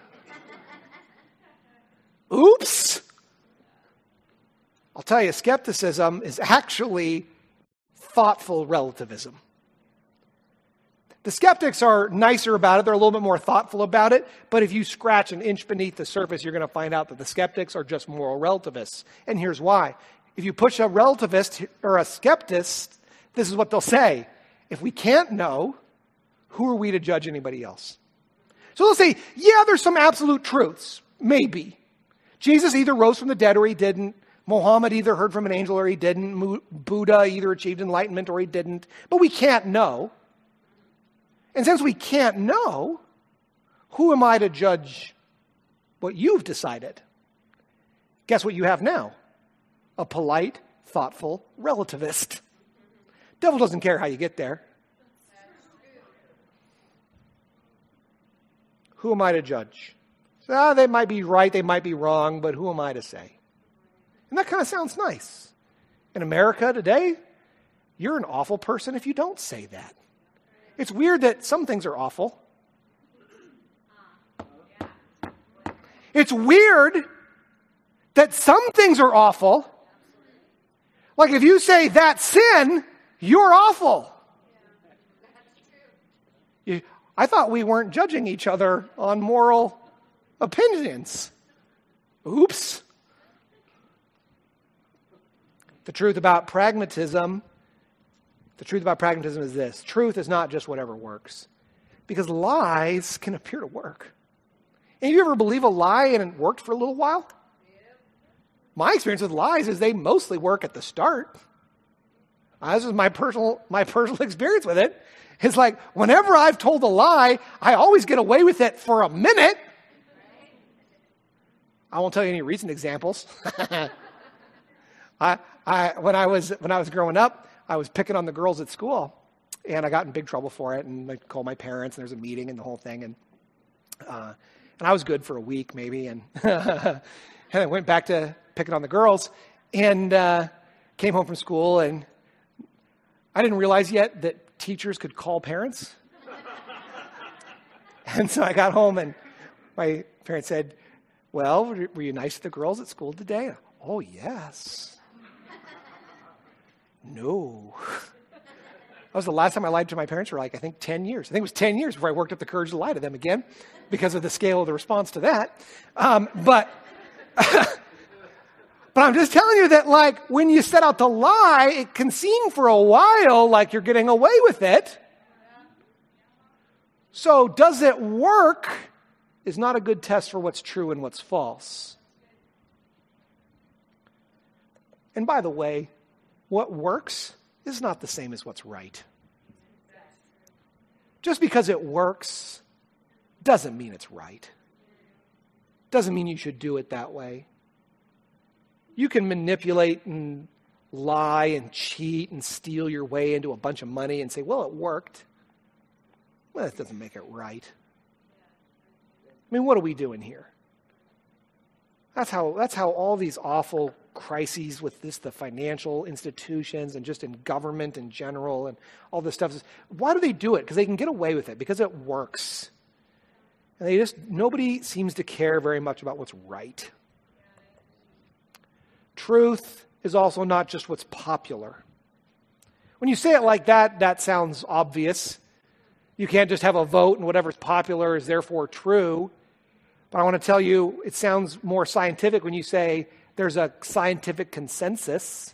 Oops. I'll tell you, skepticism is actually thoughtful relativism. The skeptics are nicer about it. They're a little bit more thoughtful about it. But if you scratch an inch beneath the surface, you're going to find out that the skeptics are just moral relativists. And here's why. If you push a relativist or a skepticist, this is what they'll say. If we can't know, who are we to judge anybody else? So they'll say, yeah, there's some absolute truths. Maybe. Jesus either rose from the dead or he didn't. Muhammad either heard from an angel or he didn't. Buddha either achieved enlightenment or he didn't. But we can't know. And since we can't know, who am I to judge what you've decided? Guess what you have now? A polite, thoughtful relativist. Devil doesn't care how you get there. Who am I to judge? So, ah, they might be right, they might be wrong, but who am I to say? And that kind of sounds nice. In America today, you're an awful person if you don't say that. It's weird that some things are awful. It's weird that some things are awful. Like if you say that's sin, you're awful. You, I thought we weren't judging each other on moral opinions. Oops. The truth about pragmatism The truth about pragmatism is this. Truth is not just whatever works. Because lies can appear to work. And you ever believe a lie and it worked for a little while? My experience with lies is they mostly work at the start. Uh, this is my personal, my personal experience with it. It's like whenever I've told a lie, I always get away with it for a minute. I won't tell you any recent examples. I, I, when I was when I was growing up, I was picking on the girls at school, and I got in big trouble for it, and I called my parents, and there's a meeting and the whole thing, and uh, and I was good for a week maybe, and and I went back to picking on the girls, and uh, came home from school, and I didn't realize yet that teachers could call parents, and so I got home, and my parents said, "Well, were you nice to the girls at school today?" "Oh, yes." No. That was the last time I lied to my parents for like, I think, ten years. I think it was ten years before I worked up the courage to lie to them again because of the scale of the response to that. Um, but, but I'm just telling you that, like, when you set out to lie, it can seem for a while like you're getting away with it. So does it work is not a good test for what's true and what's false. And by the way, what works is not the same as what's right. Just because it works doesn't mean it's right. Doesn't mean you should do it that way. You can manipulate and lie and cheat and steal your way into a bunch of money and say, well, it worked. Well, that doesn't make it right. I mean, what are we doing here? That's how, that's how all these awful crises with this, the financial institutions and just in government in general and all this stuff. Why do they do it? Because they can get away with it, because it works. And they just, nobody seems to care very much about what's right. Truth is also not just what's popular. When you say it like that, that sounds obvious. You can't just have a vote and whatever's popular is therefore true. But I want to tell you, it sounds more scientific when you say there's a scientific consensus.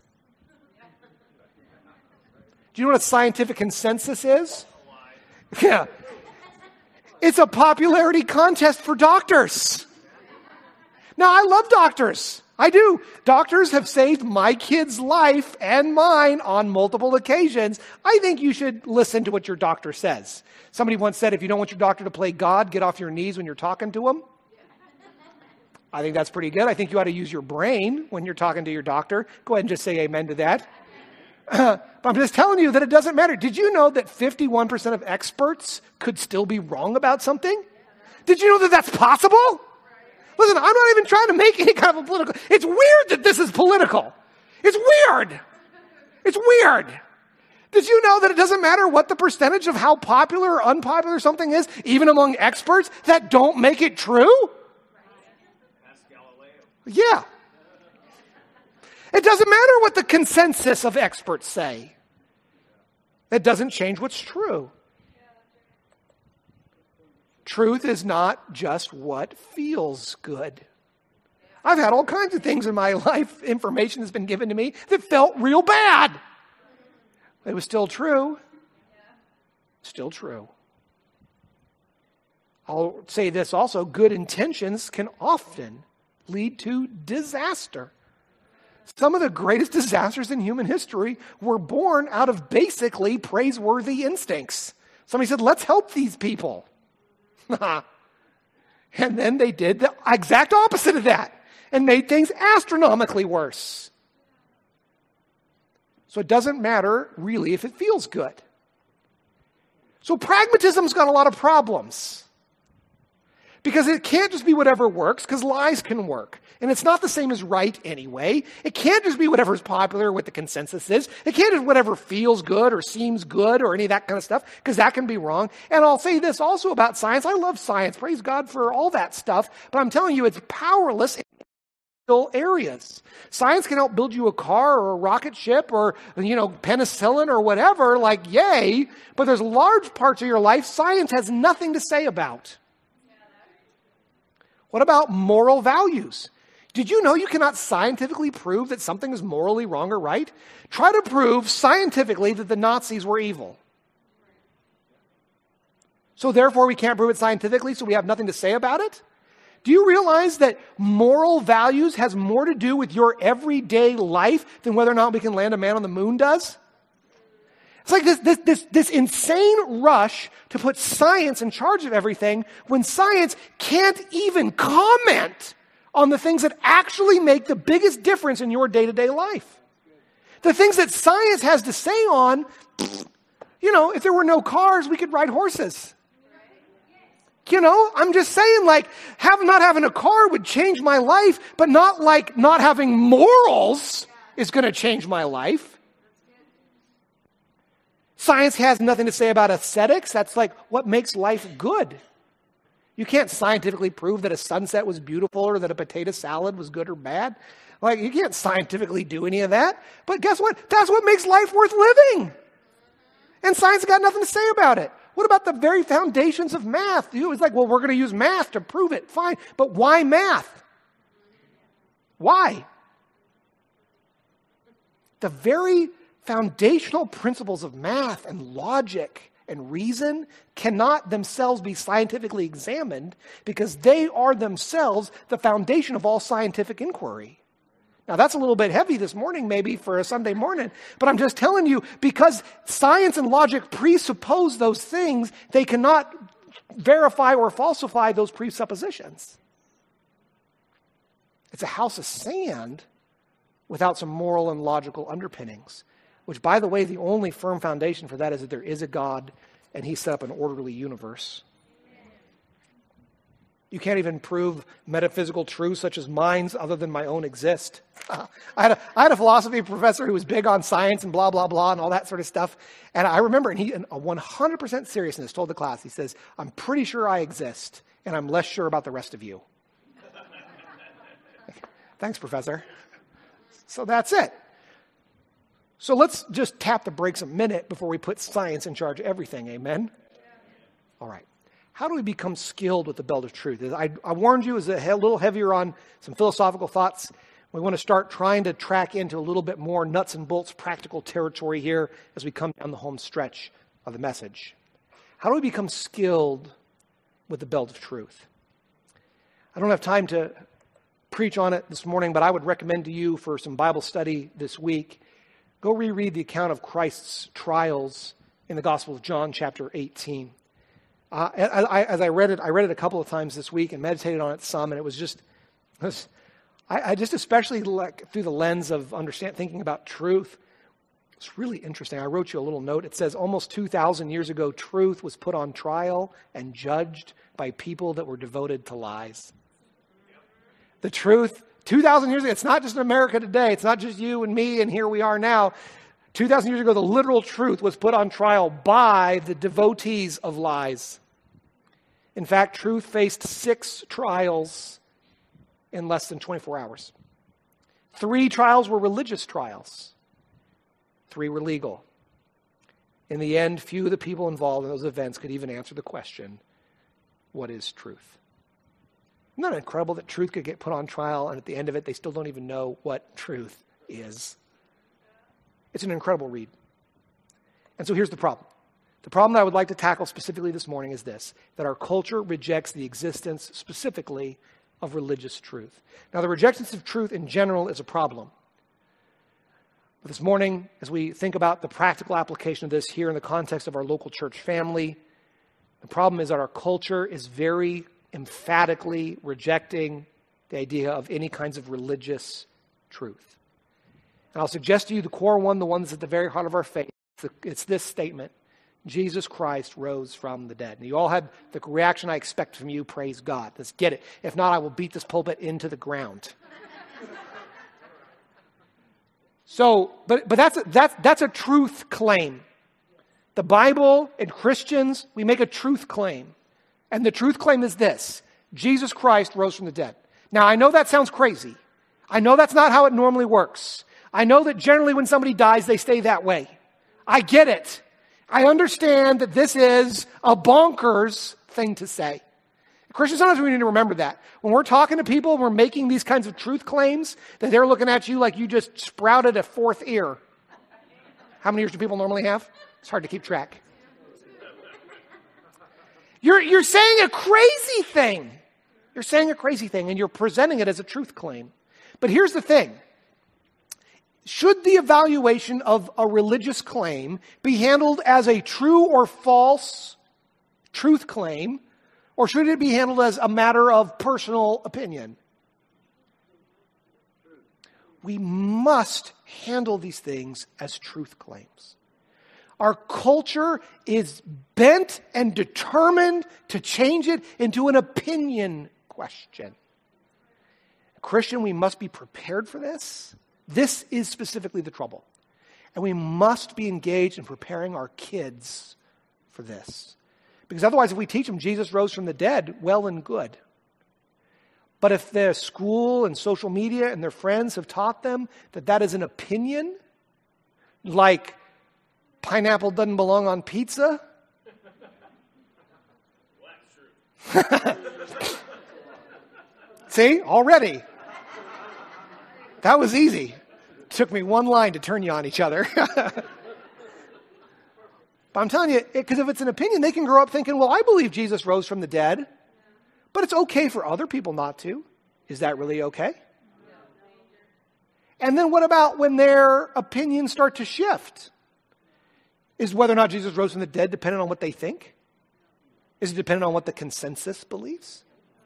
Do you know what a scientific consensus is? Yeah. It's a popularity contest for doctors. Now, I love doctors. I do. Doctors have saved my kid's life and mine on multiple occasions. I think you should listen to what your doctor says. Somebody once said, if you don't want your doctor to play God, get off your knees when you're talking to him. I think that's pretty good. I think you ought to use your brain when you're talking to your doctor. Go ahead and just say amen to that. Uh, but I'm just telling you that it doesn't matter. Did you know that fifty-one percent of experts could still be wrong about something? Did you know that that's possible? Listen, I'm not even trying to make any kind of a political... It's weird that this is political. It's weird. It's weird. Did you know that it doesn't matter what the percentage of how popular or unpopular something is, even among experts, that don't make it true? Ask Galileo. Yeah. It doesn't matter what the consensus of experts say. It doesn't change what's true. Truth is not just what feels good. I've had all kinds of things in my life, information has been given to me that felt real bad. It was still true. Still true. I'll say this also, good intentions can often lead to disaster. Some of the greatest disasters in human history were born out of basically praiseworthy instincts. Somebody said, let's help these people. And then they did the exact opposite of that and made things astronomically worse. So it doesn't matter really if it feels good. So pragmatism's got a lot of problems. Because it can't just be whatever works, because lies can work. And it's not the same as right anyway. It can't just be whatever's popular, what the consensus is. It can't just be whatever feels good or seems good or any of that kind of stuff, because that can be wrong. And I'll say this also about science. I love science. Praise God for all that stuff. But I'm telling you, it's powerless in areas. Science can help build you a car or a rocket ship or, you know, penicillin or whatever, like yay. But there's large parts of your life science has nothing to say about. What about moral values? Did you know you cannot scientifically prove that something is morally wrong or right? Try to prove scientifically that the Nazis were evil. So therefore we can't prove it scientifically, so we have nothing to say about it? Do you realize that moral values has more to do with your everyday life than whether or not we can land a man on the moon does? It's like this, this, this, this insane rush to put science in charge of everything when science can't even comment on the things that actually make the biggest difference in your day-to-day life. The things that science has to say on, you know, if there were no cars, we could ride horses. You know, I'm just saying, like, have, not having a car would change my life, but not like not having morals is going to change my life. Science has nothing to say about aesthetics. That's like what makes life good. You can't scientifically prove that a sunset was beautiful or that a potato salad was good or bad. Like, you can't scientifically do any of that. But guess what? That's what makes life worth living. And science has got nothing to say about it. What about the very foundations of math? You know, it's like, well, we're going to use math to prove it. Fine. But why math? Why? The very foundational principles of math and logic and reason cannot themselves be scientifically examined because they are themselves the foundation of all scientific inquiry. Now, that's a little bit heavy this morning, maybe, for a Sunday morning, but I'm just telling you, because science and logic presuppose those things, they cannot verify or falsify those presuppositions. It's a house of sand without some moral and logical underpinnings. Which, by the way, the only firm foundation for that is that there is a God and he set up an orderly universe. You can't even prove metaphysical truths such as minds other than my own exist. I had a, I had a philosophy professor who was big on science and blah, blah, blah and all that sort of stuff. And I remember, and he, in a one hundred percent seriousness, told the class, he says, I'm pretty sure I exist and I'm less sure about the rest of you. Thanks, professor. So that's it. So let's just tap the brakes a minute before we put science in charge of everything. Amen? All right. How do we become skilled with the belt of truth? I, I warned you, it was a little heavier on some philosophical thoughts. We want to start trying to track into a little bit more nuts and bolts practical territory here as we come down the home stretch of the message. How do we become skilled with the belt of truth? I don't have time to preach on it this morning, but I would recommend to you for some Bible study this week, go reread the account of Christ's trials in the Gospel of John, chapter eighteen. Uh, as, I, as I read it, I read it a couple of times this week and meditated on it some, and it was just, it was, I, I just especially like through the lens of understand thinking about truth. It's really interesting. I wrote you a little note. It says almost two thousand years ago, truth was put on trial and judged by people that were devoted to lies. The truth two thousand years ago, it's not just in America today. It's not just you and me and here we are now. two thousand years ago, the literal truth was put on trial by the devotees of lies. In fact, truth faced six trials in less than twenty-four hours. Three trials were religious trials. Three were legal. In the end, few of the people involved in those events could even answer the question, what is truth? Isn't that incredible that truth could get put on trial and at the end of it, they still don't even know what truth is? It's an incredible read. And so here's the problem. The problem that I would like to tackle specifically this morning is this, that our culture rejects the existence specifically of religious truth. Now, the rejection of truth in general is a problem. But this morning, as we think about the practical application of this here in the context of our local church family, the problem is that our culture is very emphatically rejecting the idea of any kinds of religious truth. And I'll suggest to you the core one, the one that's at the very heart of our faith. It's this statement: Jesus Christ rose from the dead. And you all had the reaction I expect from you, praise God. Let's get it. If not, I will beat this pulpit into the ground. So, but but that's a, that's that's a truth claim. The Bible and Christians, we make a truth claim. And the truth claim is this: Jesus Christ rose from the dead. Now, I know that sounds crazy. I know that's not how it normally works. I know that generally when somebody dies, they stay that way. I get it. I understand that this is a bonkers thing to say. Christians, sometimes we need to remember that. When we're talking to people, we're making these kinds of truth claims, that they're looking at you like you just sprouted a fourth ear. How many ears do people normally have? It's hard to keep track. You're, you're saying a crazy thing. You're saying a crazy thing, and you're presenting it as a truth claim. But here's the thing. Should the evaluation of a religious claim be handled as a true or false truth claim, or should it be handled as a matter of personal opinion? We must handle these things as truth claims. Our culture is bent and determined to change it into an opinion question. Christian, we must be prepared for this. This is specifically the trouble. And we must be engaged in preparing our kids for this. Because otherwise, if we teach them Jesus rose from the dead, well and good. But if their school and social media and their friends have taught them that that is an opinion, like pineapple doesn't belong on pizza. See, already. That was easy. Took me one line to turn you on each other. But I'm telling you, because if it's an opinion, they can grow up thinking, well, I believe Jesus rose from the dead, but it's okay for other people not to. Is that really okay? And then what about when their opinions start to shift? Is whether or not Jesus rose from the dead dependent on what they think? Is it dependent on what the consensus believes?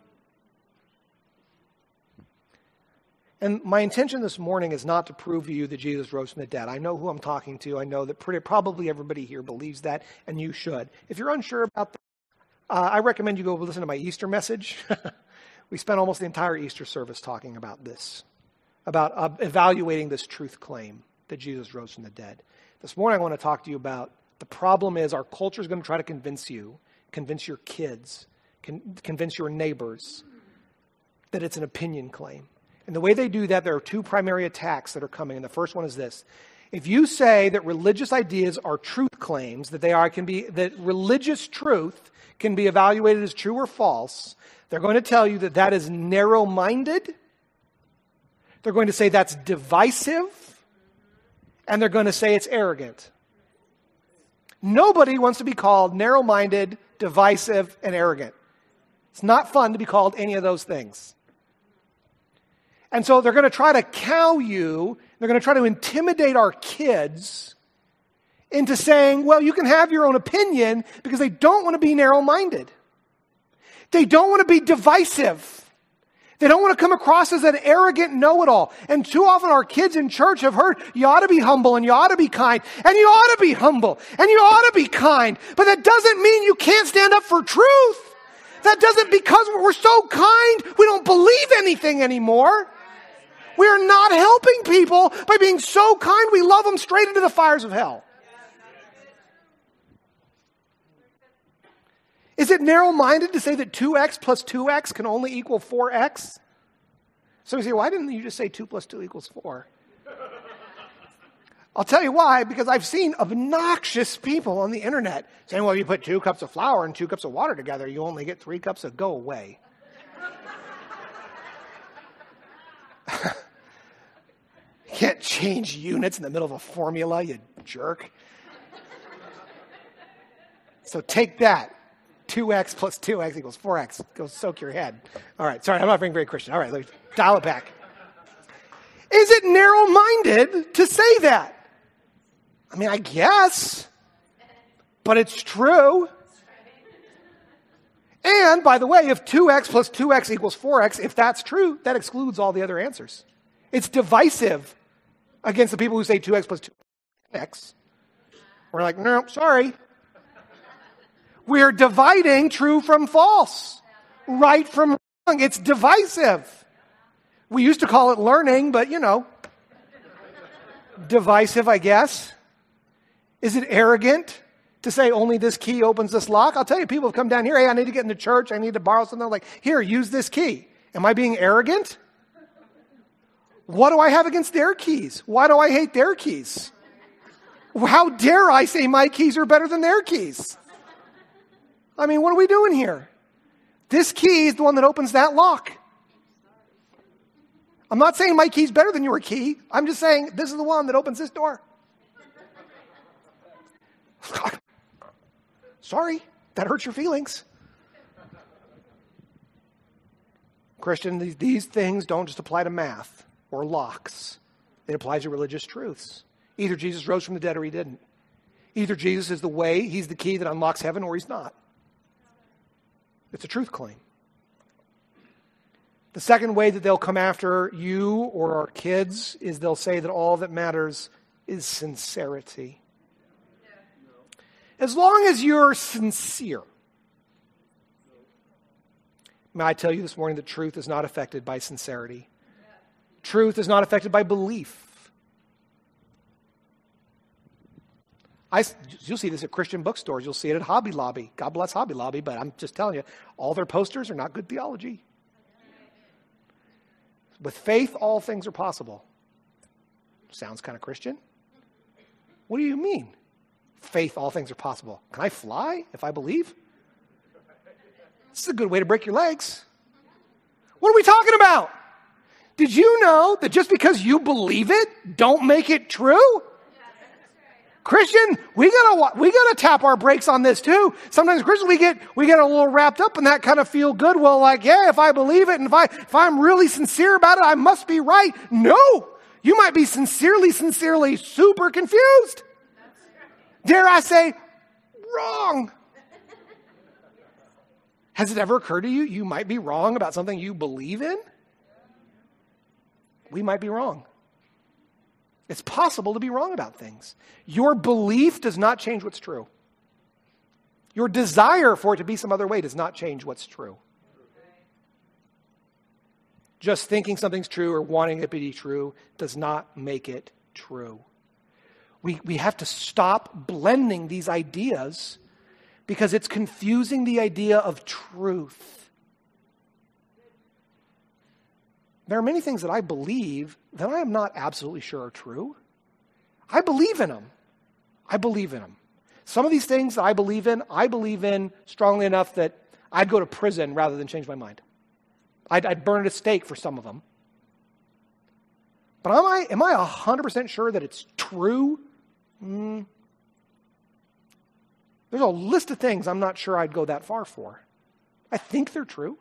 And my intention this morning is not to prove to you that Jesus rose from the dead. I know who I'm talking to. I know that pretty, probably everybody here believes that, and you should. If you're unsure about that, uh, I recommend you go listen to my Easter message. We spent almost the entire Easter service talking about this, about uh, evaluating this truth claim that Jesus rose from the dead. This morning I want to talk to you about the problem is our culture is going to try to convince you, convince your kids, con- convince your neighbors that it's an opinion claim. And the way they do that, there are two primary attacks that are coming. And the first one is this. If you say that religious ideas are truth claims, that they are can be that religious truth can be evaluated as true or false, they're going to tell you that that is narrow-minded. They're going to say that's divisive. And they're going to say it's arrogant. Nobody wants to be called narrow-minded, divisive, and arrogant. It's not fun to be called any of those things. And so they're going to try to cow you, they're going to try to intimidate our kids into saying, well, you can have your own opinion, because they don't want to be narrow-minded. They don't want to be divisive. They don't want to come across as an arrogant know-it-all. And too often our kids in church have heard, you ought to be humble, and you ought to be kind, and you ought to be humble, and you ought to be kind. But that doesn't mean you can't stand up for truth. That doesn't, because we're so kind, we don't believe anything anymore. We are not helping people by being so kind we love them straight into the fires of hell. Is it narrow-minded to say that two x plus two x can only equal four x? So you say, why didn't you just say two plus two equals four? I'll tell you why, because I've seen obnoxious people on the internet saying, well, you put two cups of flour and two cups of water together, you only get three cups of go away. You can't change units in the middle of a formula, you jerk. So take that. two x plus two x equals four x. Go soak your head. All right, sorry, I'm not being very Christian. All right, let's dial it back. Is it narrow-minded to say that? I mean, I guess, but it's true. And, by the way, if two x plus two x equals four x, if that's true, that excludes all the other answers. It's divisive against the people who say two x plus two x. We're like, no, sorry. We're dividing true from false, right from wrong. It's divisive. We used to call it learning, but, you know, divisive, I guess. Is it arrogant to say only this key opens this lock? I'll tell you, people have come down here, hey, I need to get into church, I need to borrow something. Like, here, use this key. Am I being arrogant? What do I have against their keys? Why do I hate their keys? How dare I say my keys are better than their keys? I mean, what are we doing here? This key is the one that opens that lock. I'm not saying my key's better than your key. I'm just saying this is the one that opens this door. Sorry, that hurts your feelings. Christian, these, these things don't just apply to math or locks. It applies to religious truths. Either Jesus rose from the dead or he didn't. Either Jesus is the way, he's the key that unlocks heaven, or he's not. It's a truth claim. The second way that they'll come after you or our kids is they'll say that all that matters is sincerity. As long as you're sincere. May I tell you this morning that truth is not affected by sincerity. Truth is not affected by belief. I, you'll see this at Christian bookstores. You'll see it at Hobby Lobby. God bless Hobby Lobby, but I'm just telling you, all their posters are not good theology. With faith, all things are possible. Sounds kind of Christian. What do you mean? Faith, all things are possible. Can I fly if I believe? This is a good way to break your legs. What are we talking about? Did you know that just because you believe it, don't make it true? Christian, we gotta we gotta tap our brakes on this too. Sometimes Christian, we get we get a little wrapped up in that kind of feel good. Well, like, yeah, if I believe it and if I if I'm really sincere about it, I must be right. No, you might be sincerely, sincerely super confused. Dare I say, wrong. Has it ever occurred to you you might be wrong about something you believe in? We might be wrong. It's possible to be wrong about things. Your belief does not change what's true. Your desire for it to be some other way does not change what's true. Just thinking something's true or wanting it to be true does not make it true. We, we have to stop blending these ideas because it's confusing the idea of truth. There are many things that I believe that I am not absolutely sure are true. I believe in them. I believe in them. Some of these things that I believe in, I believe in strongly enough that I'd go to prison rather than change my mind. I'd, I'd burn at a stake for some of them. But am I, am I one hundred percent sure that it's true? Mm. There's a list of things I'm not sure I'd go that far for. I think they're true.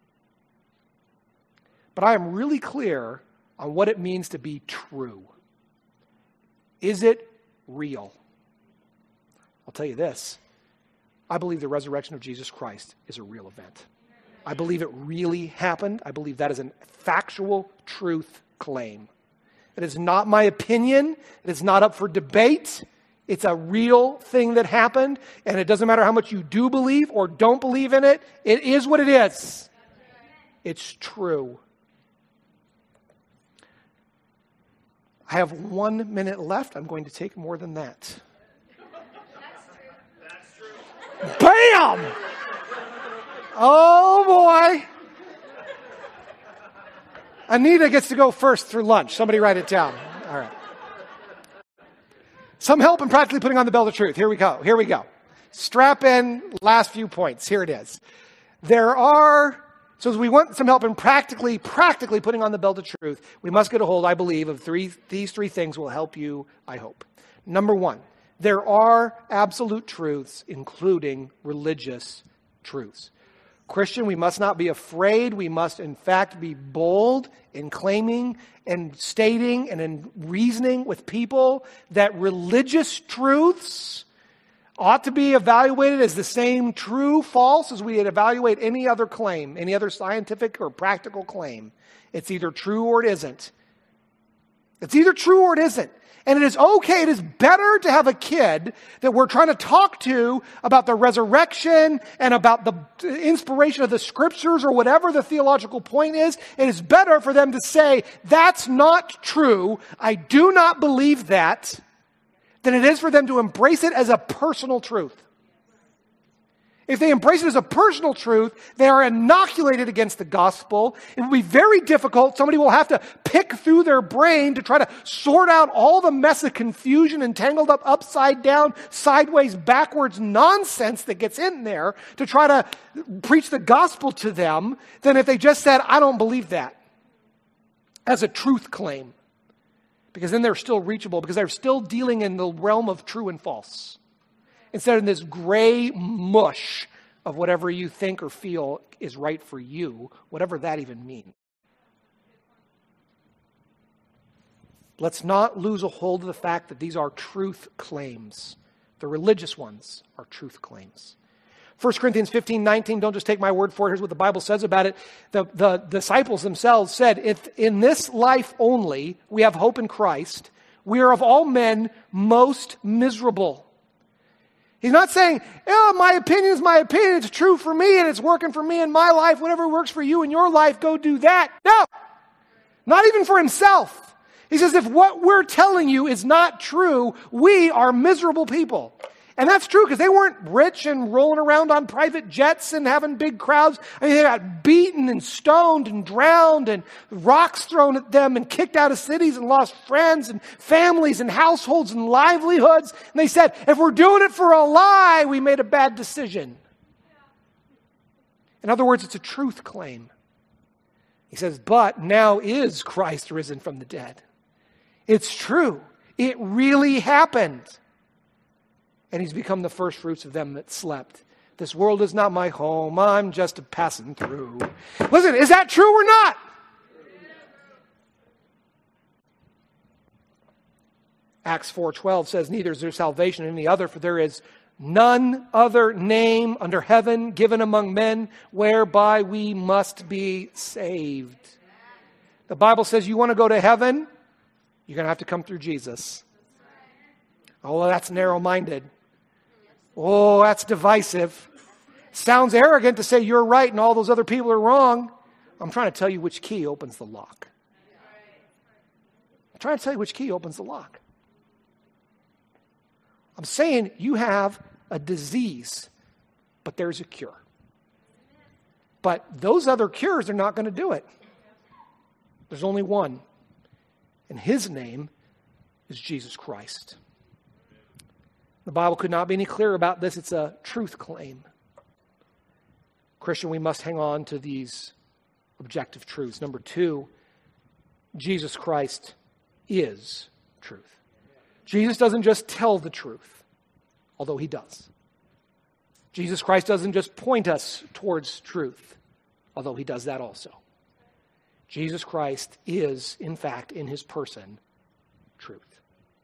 But I am really clear on what it means to be true. Is it real? I'll tell you this. I believe the resurrection of Jesus Christ is a real event. I believe it really happened. I believe that is a factual truth claim. It is not my opinion. It is not up for debate. It's a real thing that happened, and it doesn't matter how much you do believe or don't believe in it. It is what it is. It's true. I have one minute left. I'm going to take more than that. That's true. Bam! Oh, boy. Anita gets to go first through lunch. Somebody write it down. All right. Some help in practically putting on the belt of truth. Here we go. Here we go. Strap in. Last few points. Here it is. There are, so as we want some help in practically, practically putting on the belt of truth, we must get a hold, I believe, of three, these three things will help you, I hope. Number one, there are absolute truths, including religious truths. Christian, we must not be afraid. We must, in fact, be bold in claiming and stating and in reasoning with people that religious truths ought to be evaluated as the same true, false as we evaluate any other claim, any other scientific or practical claim. It's either true or it isn't. It's either true or it isn't. And it is okay, it is better to have a kid that we're trying to talk to about the resurrection and about the inspiration of the scriptures or whatever the theological point is. It is better for them to say, that's not true, I do not believe that, than it is for them to embrace it as a personal truth. If they embrace it as a personal truth, they are inoculated against the gospel. It will be very difficult. Somebody will have to pick through their brain to try to sort out all the mess of confusion and tangled up, upside down, sideways, backwards nonsense that gets in there to try to preach the gospel to them than if they just said, I don't believe that, as a truth claim. Because then they're still reachable, because they're still dealing in the realm of true and false. Instead of this gray mush of whatever you think or feel is right for you, whatever that even means. Let's not lose a hold of the fact that these are truth claims. The religious ones are truth claims. First Corinthians fifteen nineteen, don't just take my word for it. Here's what the Bible says about it. The, the disciples themselves said, if in this life only we have hope in Christ, we are of all men most miserable. He's not saying, oh, my opinion is my opinion. It's true for me and it's working for me in my life. Whatever works for you in your life, go do that. No, not even for himself. He says, if what we're telling you is not true, we are miserable people. And that's true because they weren't rich and rolling around on private jets and having big crowds. I mean, they got beaten and stoned and drowned and rocks thrown at them and kicked out of cities and lost friends and families and households and livelihoods. And they said, if we're doing it for a lie, we made a bad decision. In other words, it's a truth claim. He says, but now is Christ risen from the dead. It's true. It really happened. And he's become the first fruits of them that slept. This world is not my home. I'm just a passing through. Listen, is that true or not? Acts four twelve says, neither is there salvation in any other, for there is none other name under heaven given among men whereby we must be saved. The Bible says you want to go to heaven, you're going to have to come through Jesus. Oh, well, that's narrow-minded. Oh, that's divisive. Sounds arrogant to say you're right and all those other people are wrong. I'm trying to tell you which key opens the lock. I'm trying to tell you which key opens the lock. I'm saying you have a disease, but there's a cure. But those other cures are not going to do it. There's only one. And his name is Jesus Christ. The Bible could not be any clearer about this. It's a truth claim. Christian, we must hang on to these objective truths. Number two, Jesus Christ is truth. Jesus doesn't just tell the truth, although he does. Jesus Christ doesn't just point us towards truth, although he does that also. Jesus Christ is, in fact, in his person, truth.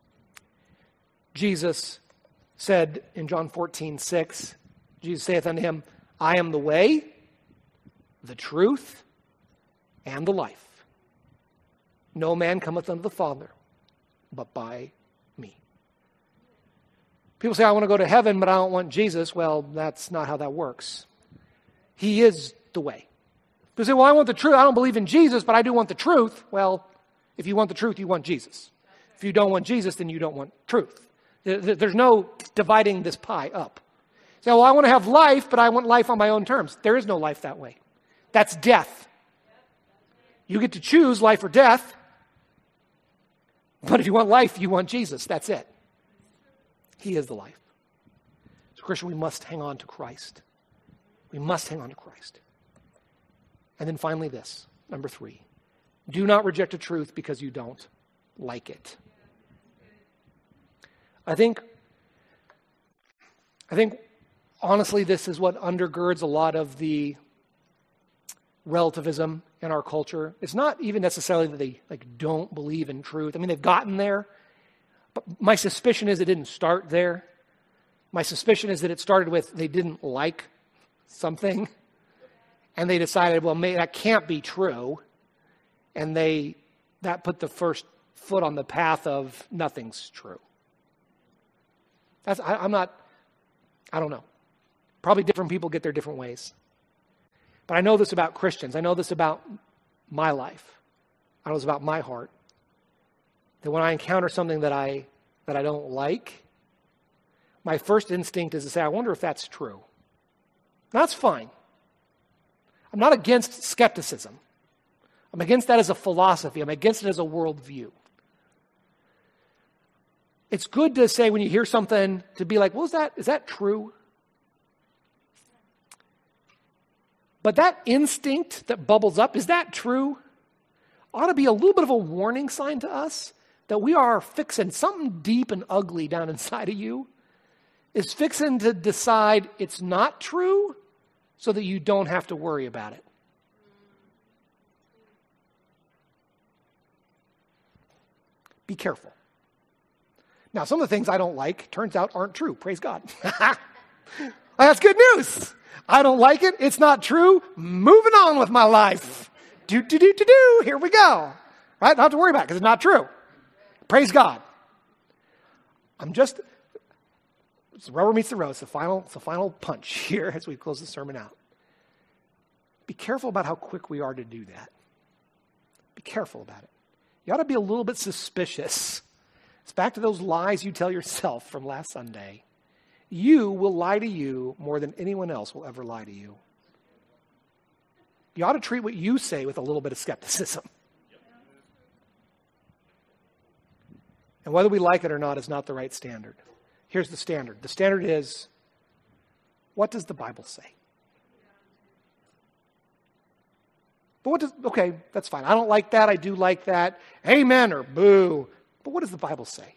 Jesus said in John fourteen six, Jesus saith unto him, I am the way, the truth, and the life. No man cometh unto the Father, but by me. People say, I want to go to heaven, but I don't want Jesus. Well, that's not how that works. He is the way. People say, well, I want the truth. I don't believe in Jesus, but I do want the truth. Well, if you want the truth, you want Jesus. If you don't want Jesus, then you don't want truth. There's no dividing this pie up. So, well, I want to have life, but I want life on my own terms. There is no life that way. That's death. You get to choose life or death. But if you want life, you want Jesus. That's it. He is the life. So, Christian, we must hang on to Christ. We must hang on to Christ. And then finally this, number three. Do not reject a truth because you don't like it. I think, I think, honestly, this is what undergirds a lot of the relativism in our culture. It's not even necessarily that they like don't believe in truth. I mean, they've gotten there, but my suspicion is it didn't start there. My suspicion is that it started with they didn't like something, and they decided, well, maybe that can't be true, and they that put the first foot on the path of nothing's true. That's I, I'm not. I don't know. Probably different people get their different ways. But I know this about Christians. I know this about my life. I know this about my heart. That when I encounter something that I that I don't like, my first instinct is to say, I wonder if that's true. That's fine. I'm not against skepticism. I'm against that as a philosophy. I'm against it as a worldview. It's good to say when you hear something to be like, well, is that, is that true? But that instinct that bubbles up, is that true? Ought to be a little bit of a warning sign to us that we are fixing something deep and ugly down inside of you is fixing to decide it's not true so that you don't have to worry about it. Be careful. Now, some of the things I don't like, turns out, aren't true. Praise God. That's good news. I don't like it. It's not true. Moving on with my life. Do, do, do, do, do. Here we go. Right? Don't have to worry about it because it's not true. Praise God. I'm just, it's the rubber meets the road. It's the final, it's the final punch here as we close the sermon out. Be careful about how quick we are to do that. Be careful about it. You ought to be a little bit suspicious. It's back to those lies you tell yourself from last Sunday. You will lie to you more than anyone else will ever lie to you. You ought to treat what you say with a little bit of skepticism. And whether we like it or not is not the right standard. Here's the standard. The standard is, what does the Bible say? But what does, okay, that's fine. I don't like that. I do like that. Amen or boo. But what does the Bible say?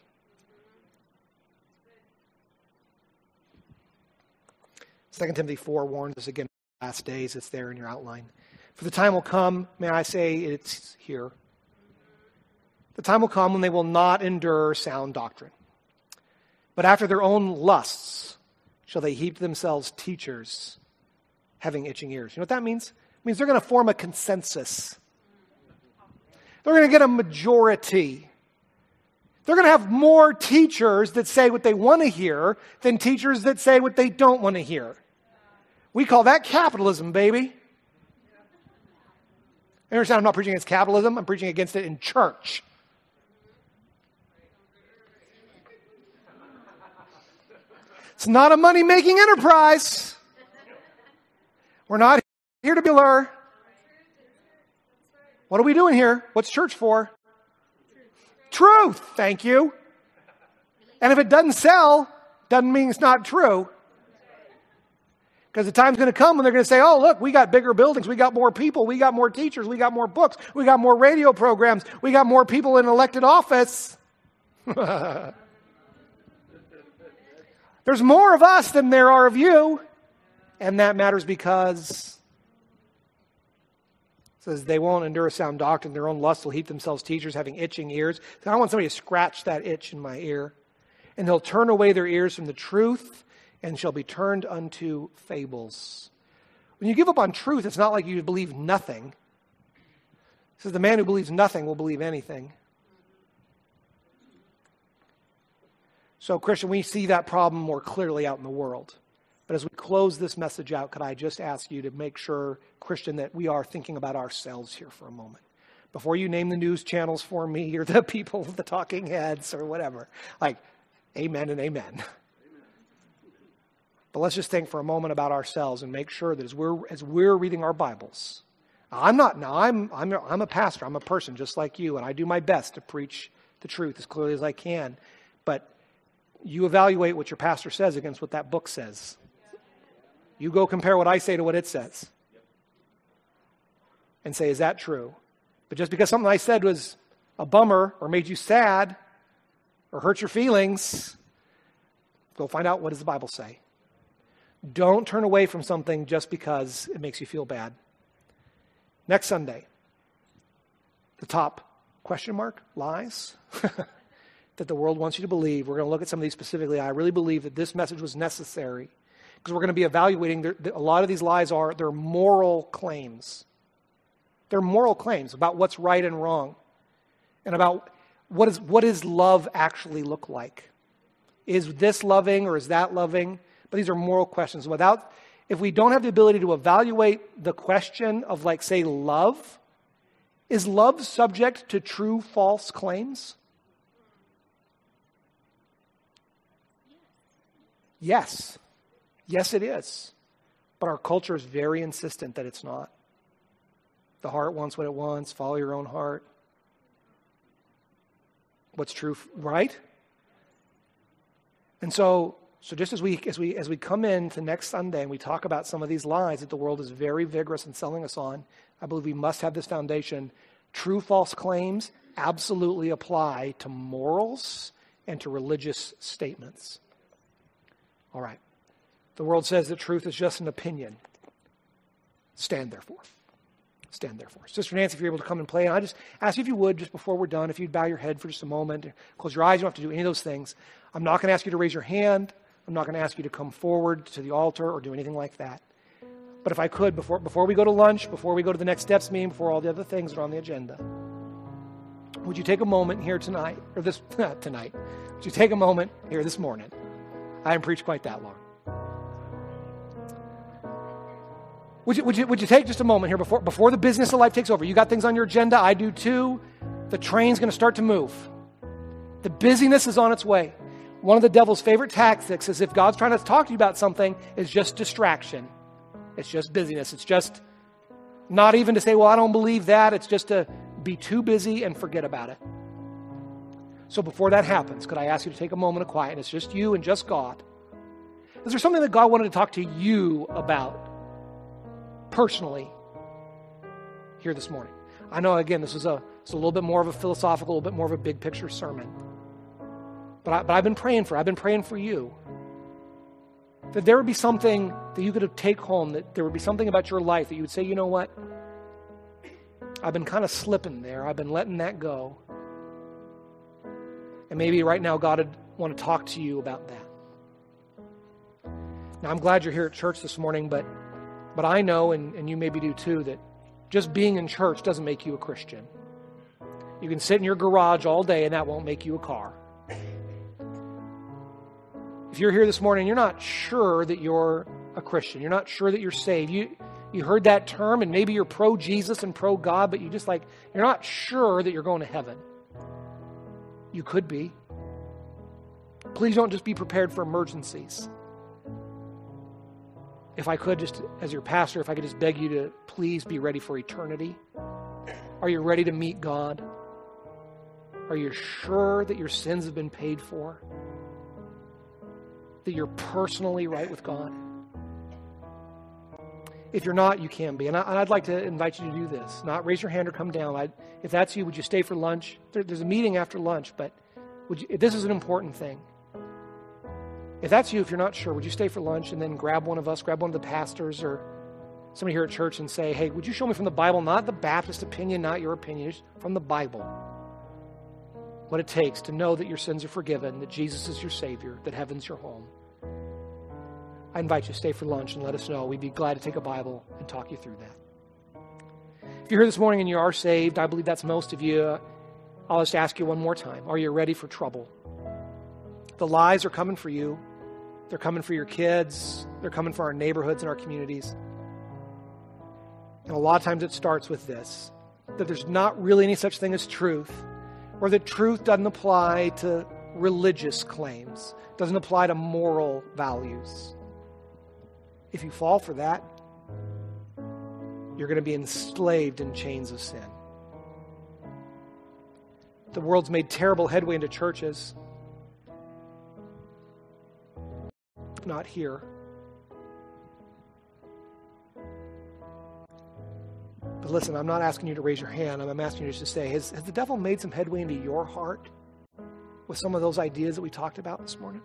Second Timothy four warns us again, last days. It's there in your outline. For the time will come, may I say it's here. The time will come when they will not endure sound doctrine. But after their own lusts shall they heap to themselves teachers having itching ears. You know what that means? It means they're going to form a consensus. They're going to get a majority. They're going to have more teachers that say what they want to hear than teachers that say what they don't want to hear. We call that capitalism, baby. I understand I'm not preaching against capitalism. I'm preaching against it in church. It's not a money-making enterprise. We're not here to be lure. What are we doing here? What's church for? Truth. Thank you. And if it doesn't sell, doesn't mean it's not true. Because the time's going to come when they're going to say, oh, look, we got bigger buildings, we got more people, we got more teachers, we got more books, we got more radio programs, we got more people in elected office. There's more of us than there are of you. And that matters because it says they won't endure sound doctrine. Their own lust will heap themselves teachers having itching ears. So I want somebody to scratch that itch in my ear. And they'll turn away their ears from the truth and shall be turned unto fables. When you give up on truth, it's not like you believe nothing. It says the man who believes nothing will believe anything. So, Christian, we see that problem more clearly out in the world. But as we close this message out, could I just ask you to make sure, Christian, that we are thinking about ourselves here for a moment. before you name the news channels for me or the people, the talking heads or whatever. Like, amen and amen. But let's just think for a moment about ourselves and make sure that as we're as we're reading our Bibles, I'm not now I'm I'm a, I'm a pastor, I'm a person just like you, and I do my best to preach the truth as clearly as I can. But you evaluate what your pastor says against what that book says. You go compare what I say to what it says. And say, is that true? But just because something I said was a bummer or made you sad or hurt your feelings, go find out what does the Bible say. Don't turn away from something just because it makes you feel bad. Next Sunday, the top question mark, lies that the world wants you to believe. We're going to look at some of these specifically. I really believe that this message was necessary because we're going to be evaluating, the, a lot of these lies are, they're moral claims. They're moral claims about what's right and wrong and about what is what does love actually look like. Is this loving or is that loving? But these are moral questions. Without, if we don't have the ability to evaluate the question of, like, say, love, is love subject to true, false claims? Yes. Yes, it is. But our culture is very insistent that it's not. The heart wants what it wants. Follow your own heart. What's true, right? And so, so just as we as we as we come into next Sunday and we talk about some of these lies that the world is very vigorous in selling us on, I believe we must have this foundation. True, false claims absolutely apply to morals and to religious statements. All right. The world says that truth is just an opinion. Stand therefore. Stand therefore. Sister Nancy, if you're able to come and play, and I just ask you if you would, just before we're done, if you'd bow your head for just a moment, close your eyes, you don't have to do any of those things. I'm not going to ask you to raise your hand. I'm not going to ask you to come forward to the altar or do anything like that. But if I could, before before we go to lunch, before we go to the next steps meeting, before all the other things that are on the agenda, would you take a moment here tonight, or this, tonight, would you take a moment here this morning? I haven't preached quite that long. Would you, would you, would you take just a moment here before, before the business of life takes over? You got things on your agenda. I do too. The train's going to start to move. The busyness is on its way. One of the devil's favorite tactics is if God's trying to talk to you about something, is just distraction. It's just busyness. It's just not even to say, well, I don't believe that. It's just to be too busy and forget about it. So before that happens, could I ask you to take a moment of quiet? It's just you and just God. Is there something that God wanted to talk to you about personally here this morning? I know, again, this is a, it's a little bit more of a philosophical, a little bit more of a big picture sermon. But, I, but I've been praying for, I've been praying for you. That there would be something that you could take home, that there would be something about your life that you would say, you know what? I've been kind of slipping there. I've been letting that go. And maybe right now God would want to talk to you about that. Now, I'm glad you're here at church this morning, but but I know, and, and you maybe do too, that just being in church doesn't make you a Christian. You can sit in your garage all day and that won't make you a car. If you're here this morning and you're not sure that you're a Christian, you're not sure that you're saved, you you heard that term and maybe you're pro-Jesus and pro-God, but you just like, you're not sure that you're going to heaven. You could be. Please don't just be prepared for emergencies. If I could just, as your pastor, if I could just beg you to please be ready for eternity. Are you ready to meet God? Are you sure that your sins have been paid for? That you're personally right with God? If you're not, you can be. And, I, and I'd like to invite you to do this. Not raise your hand or come down. I, if that's you, would you stay for lunch? There, there's a meeting after lunch, but would you, this is an important thing. If that's you, if you're not sure, would you stay for lunch and then grab one of us, grab one of the pastors or somebody here at church and say, hey, would you show me from the Bible, not the Baptist opinion, not your opinion, just from the Bible, what it takes to know that your sins are forgiven, that Jesus is your Savior, that heaven's your home. I invite you to stay for lunch and let us know. We'd be glad to take a Bible and talk you through that. If you're here this morning and you are saved, I believe that's most of you. I'll just ask you one more time. Are you ready for trouble? The lies are coming for you. They're coming for your kids. They're coming for our neighborhoods and our communities. And a lot of times it starts with this. that there's not really any such thing as truth, or that truth doesn't apply to religious claims, doesn't apply to moral values. If you fall for that, you're going to be enslaved in chains of sin. The world's made terrible headway into churches. Not here. But listen, I'm not asking you to raise your hand. I'm asking you just to say, has, has the devil made some headway into your heart with some of those ideas that we talked about this morning?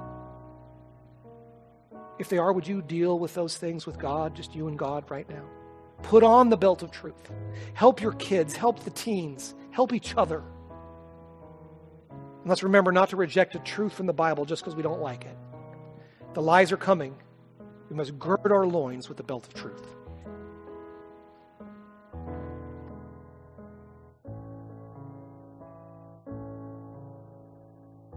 If they are, would you deal with those things with God, just you and God right now? Put on the belt of truth. Help your kids. Help the teens. Help each other. And let's remember not to reject a truth from the Bible just because we don't like it. The lies are coming. We must gird our loins with the belt of truth.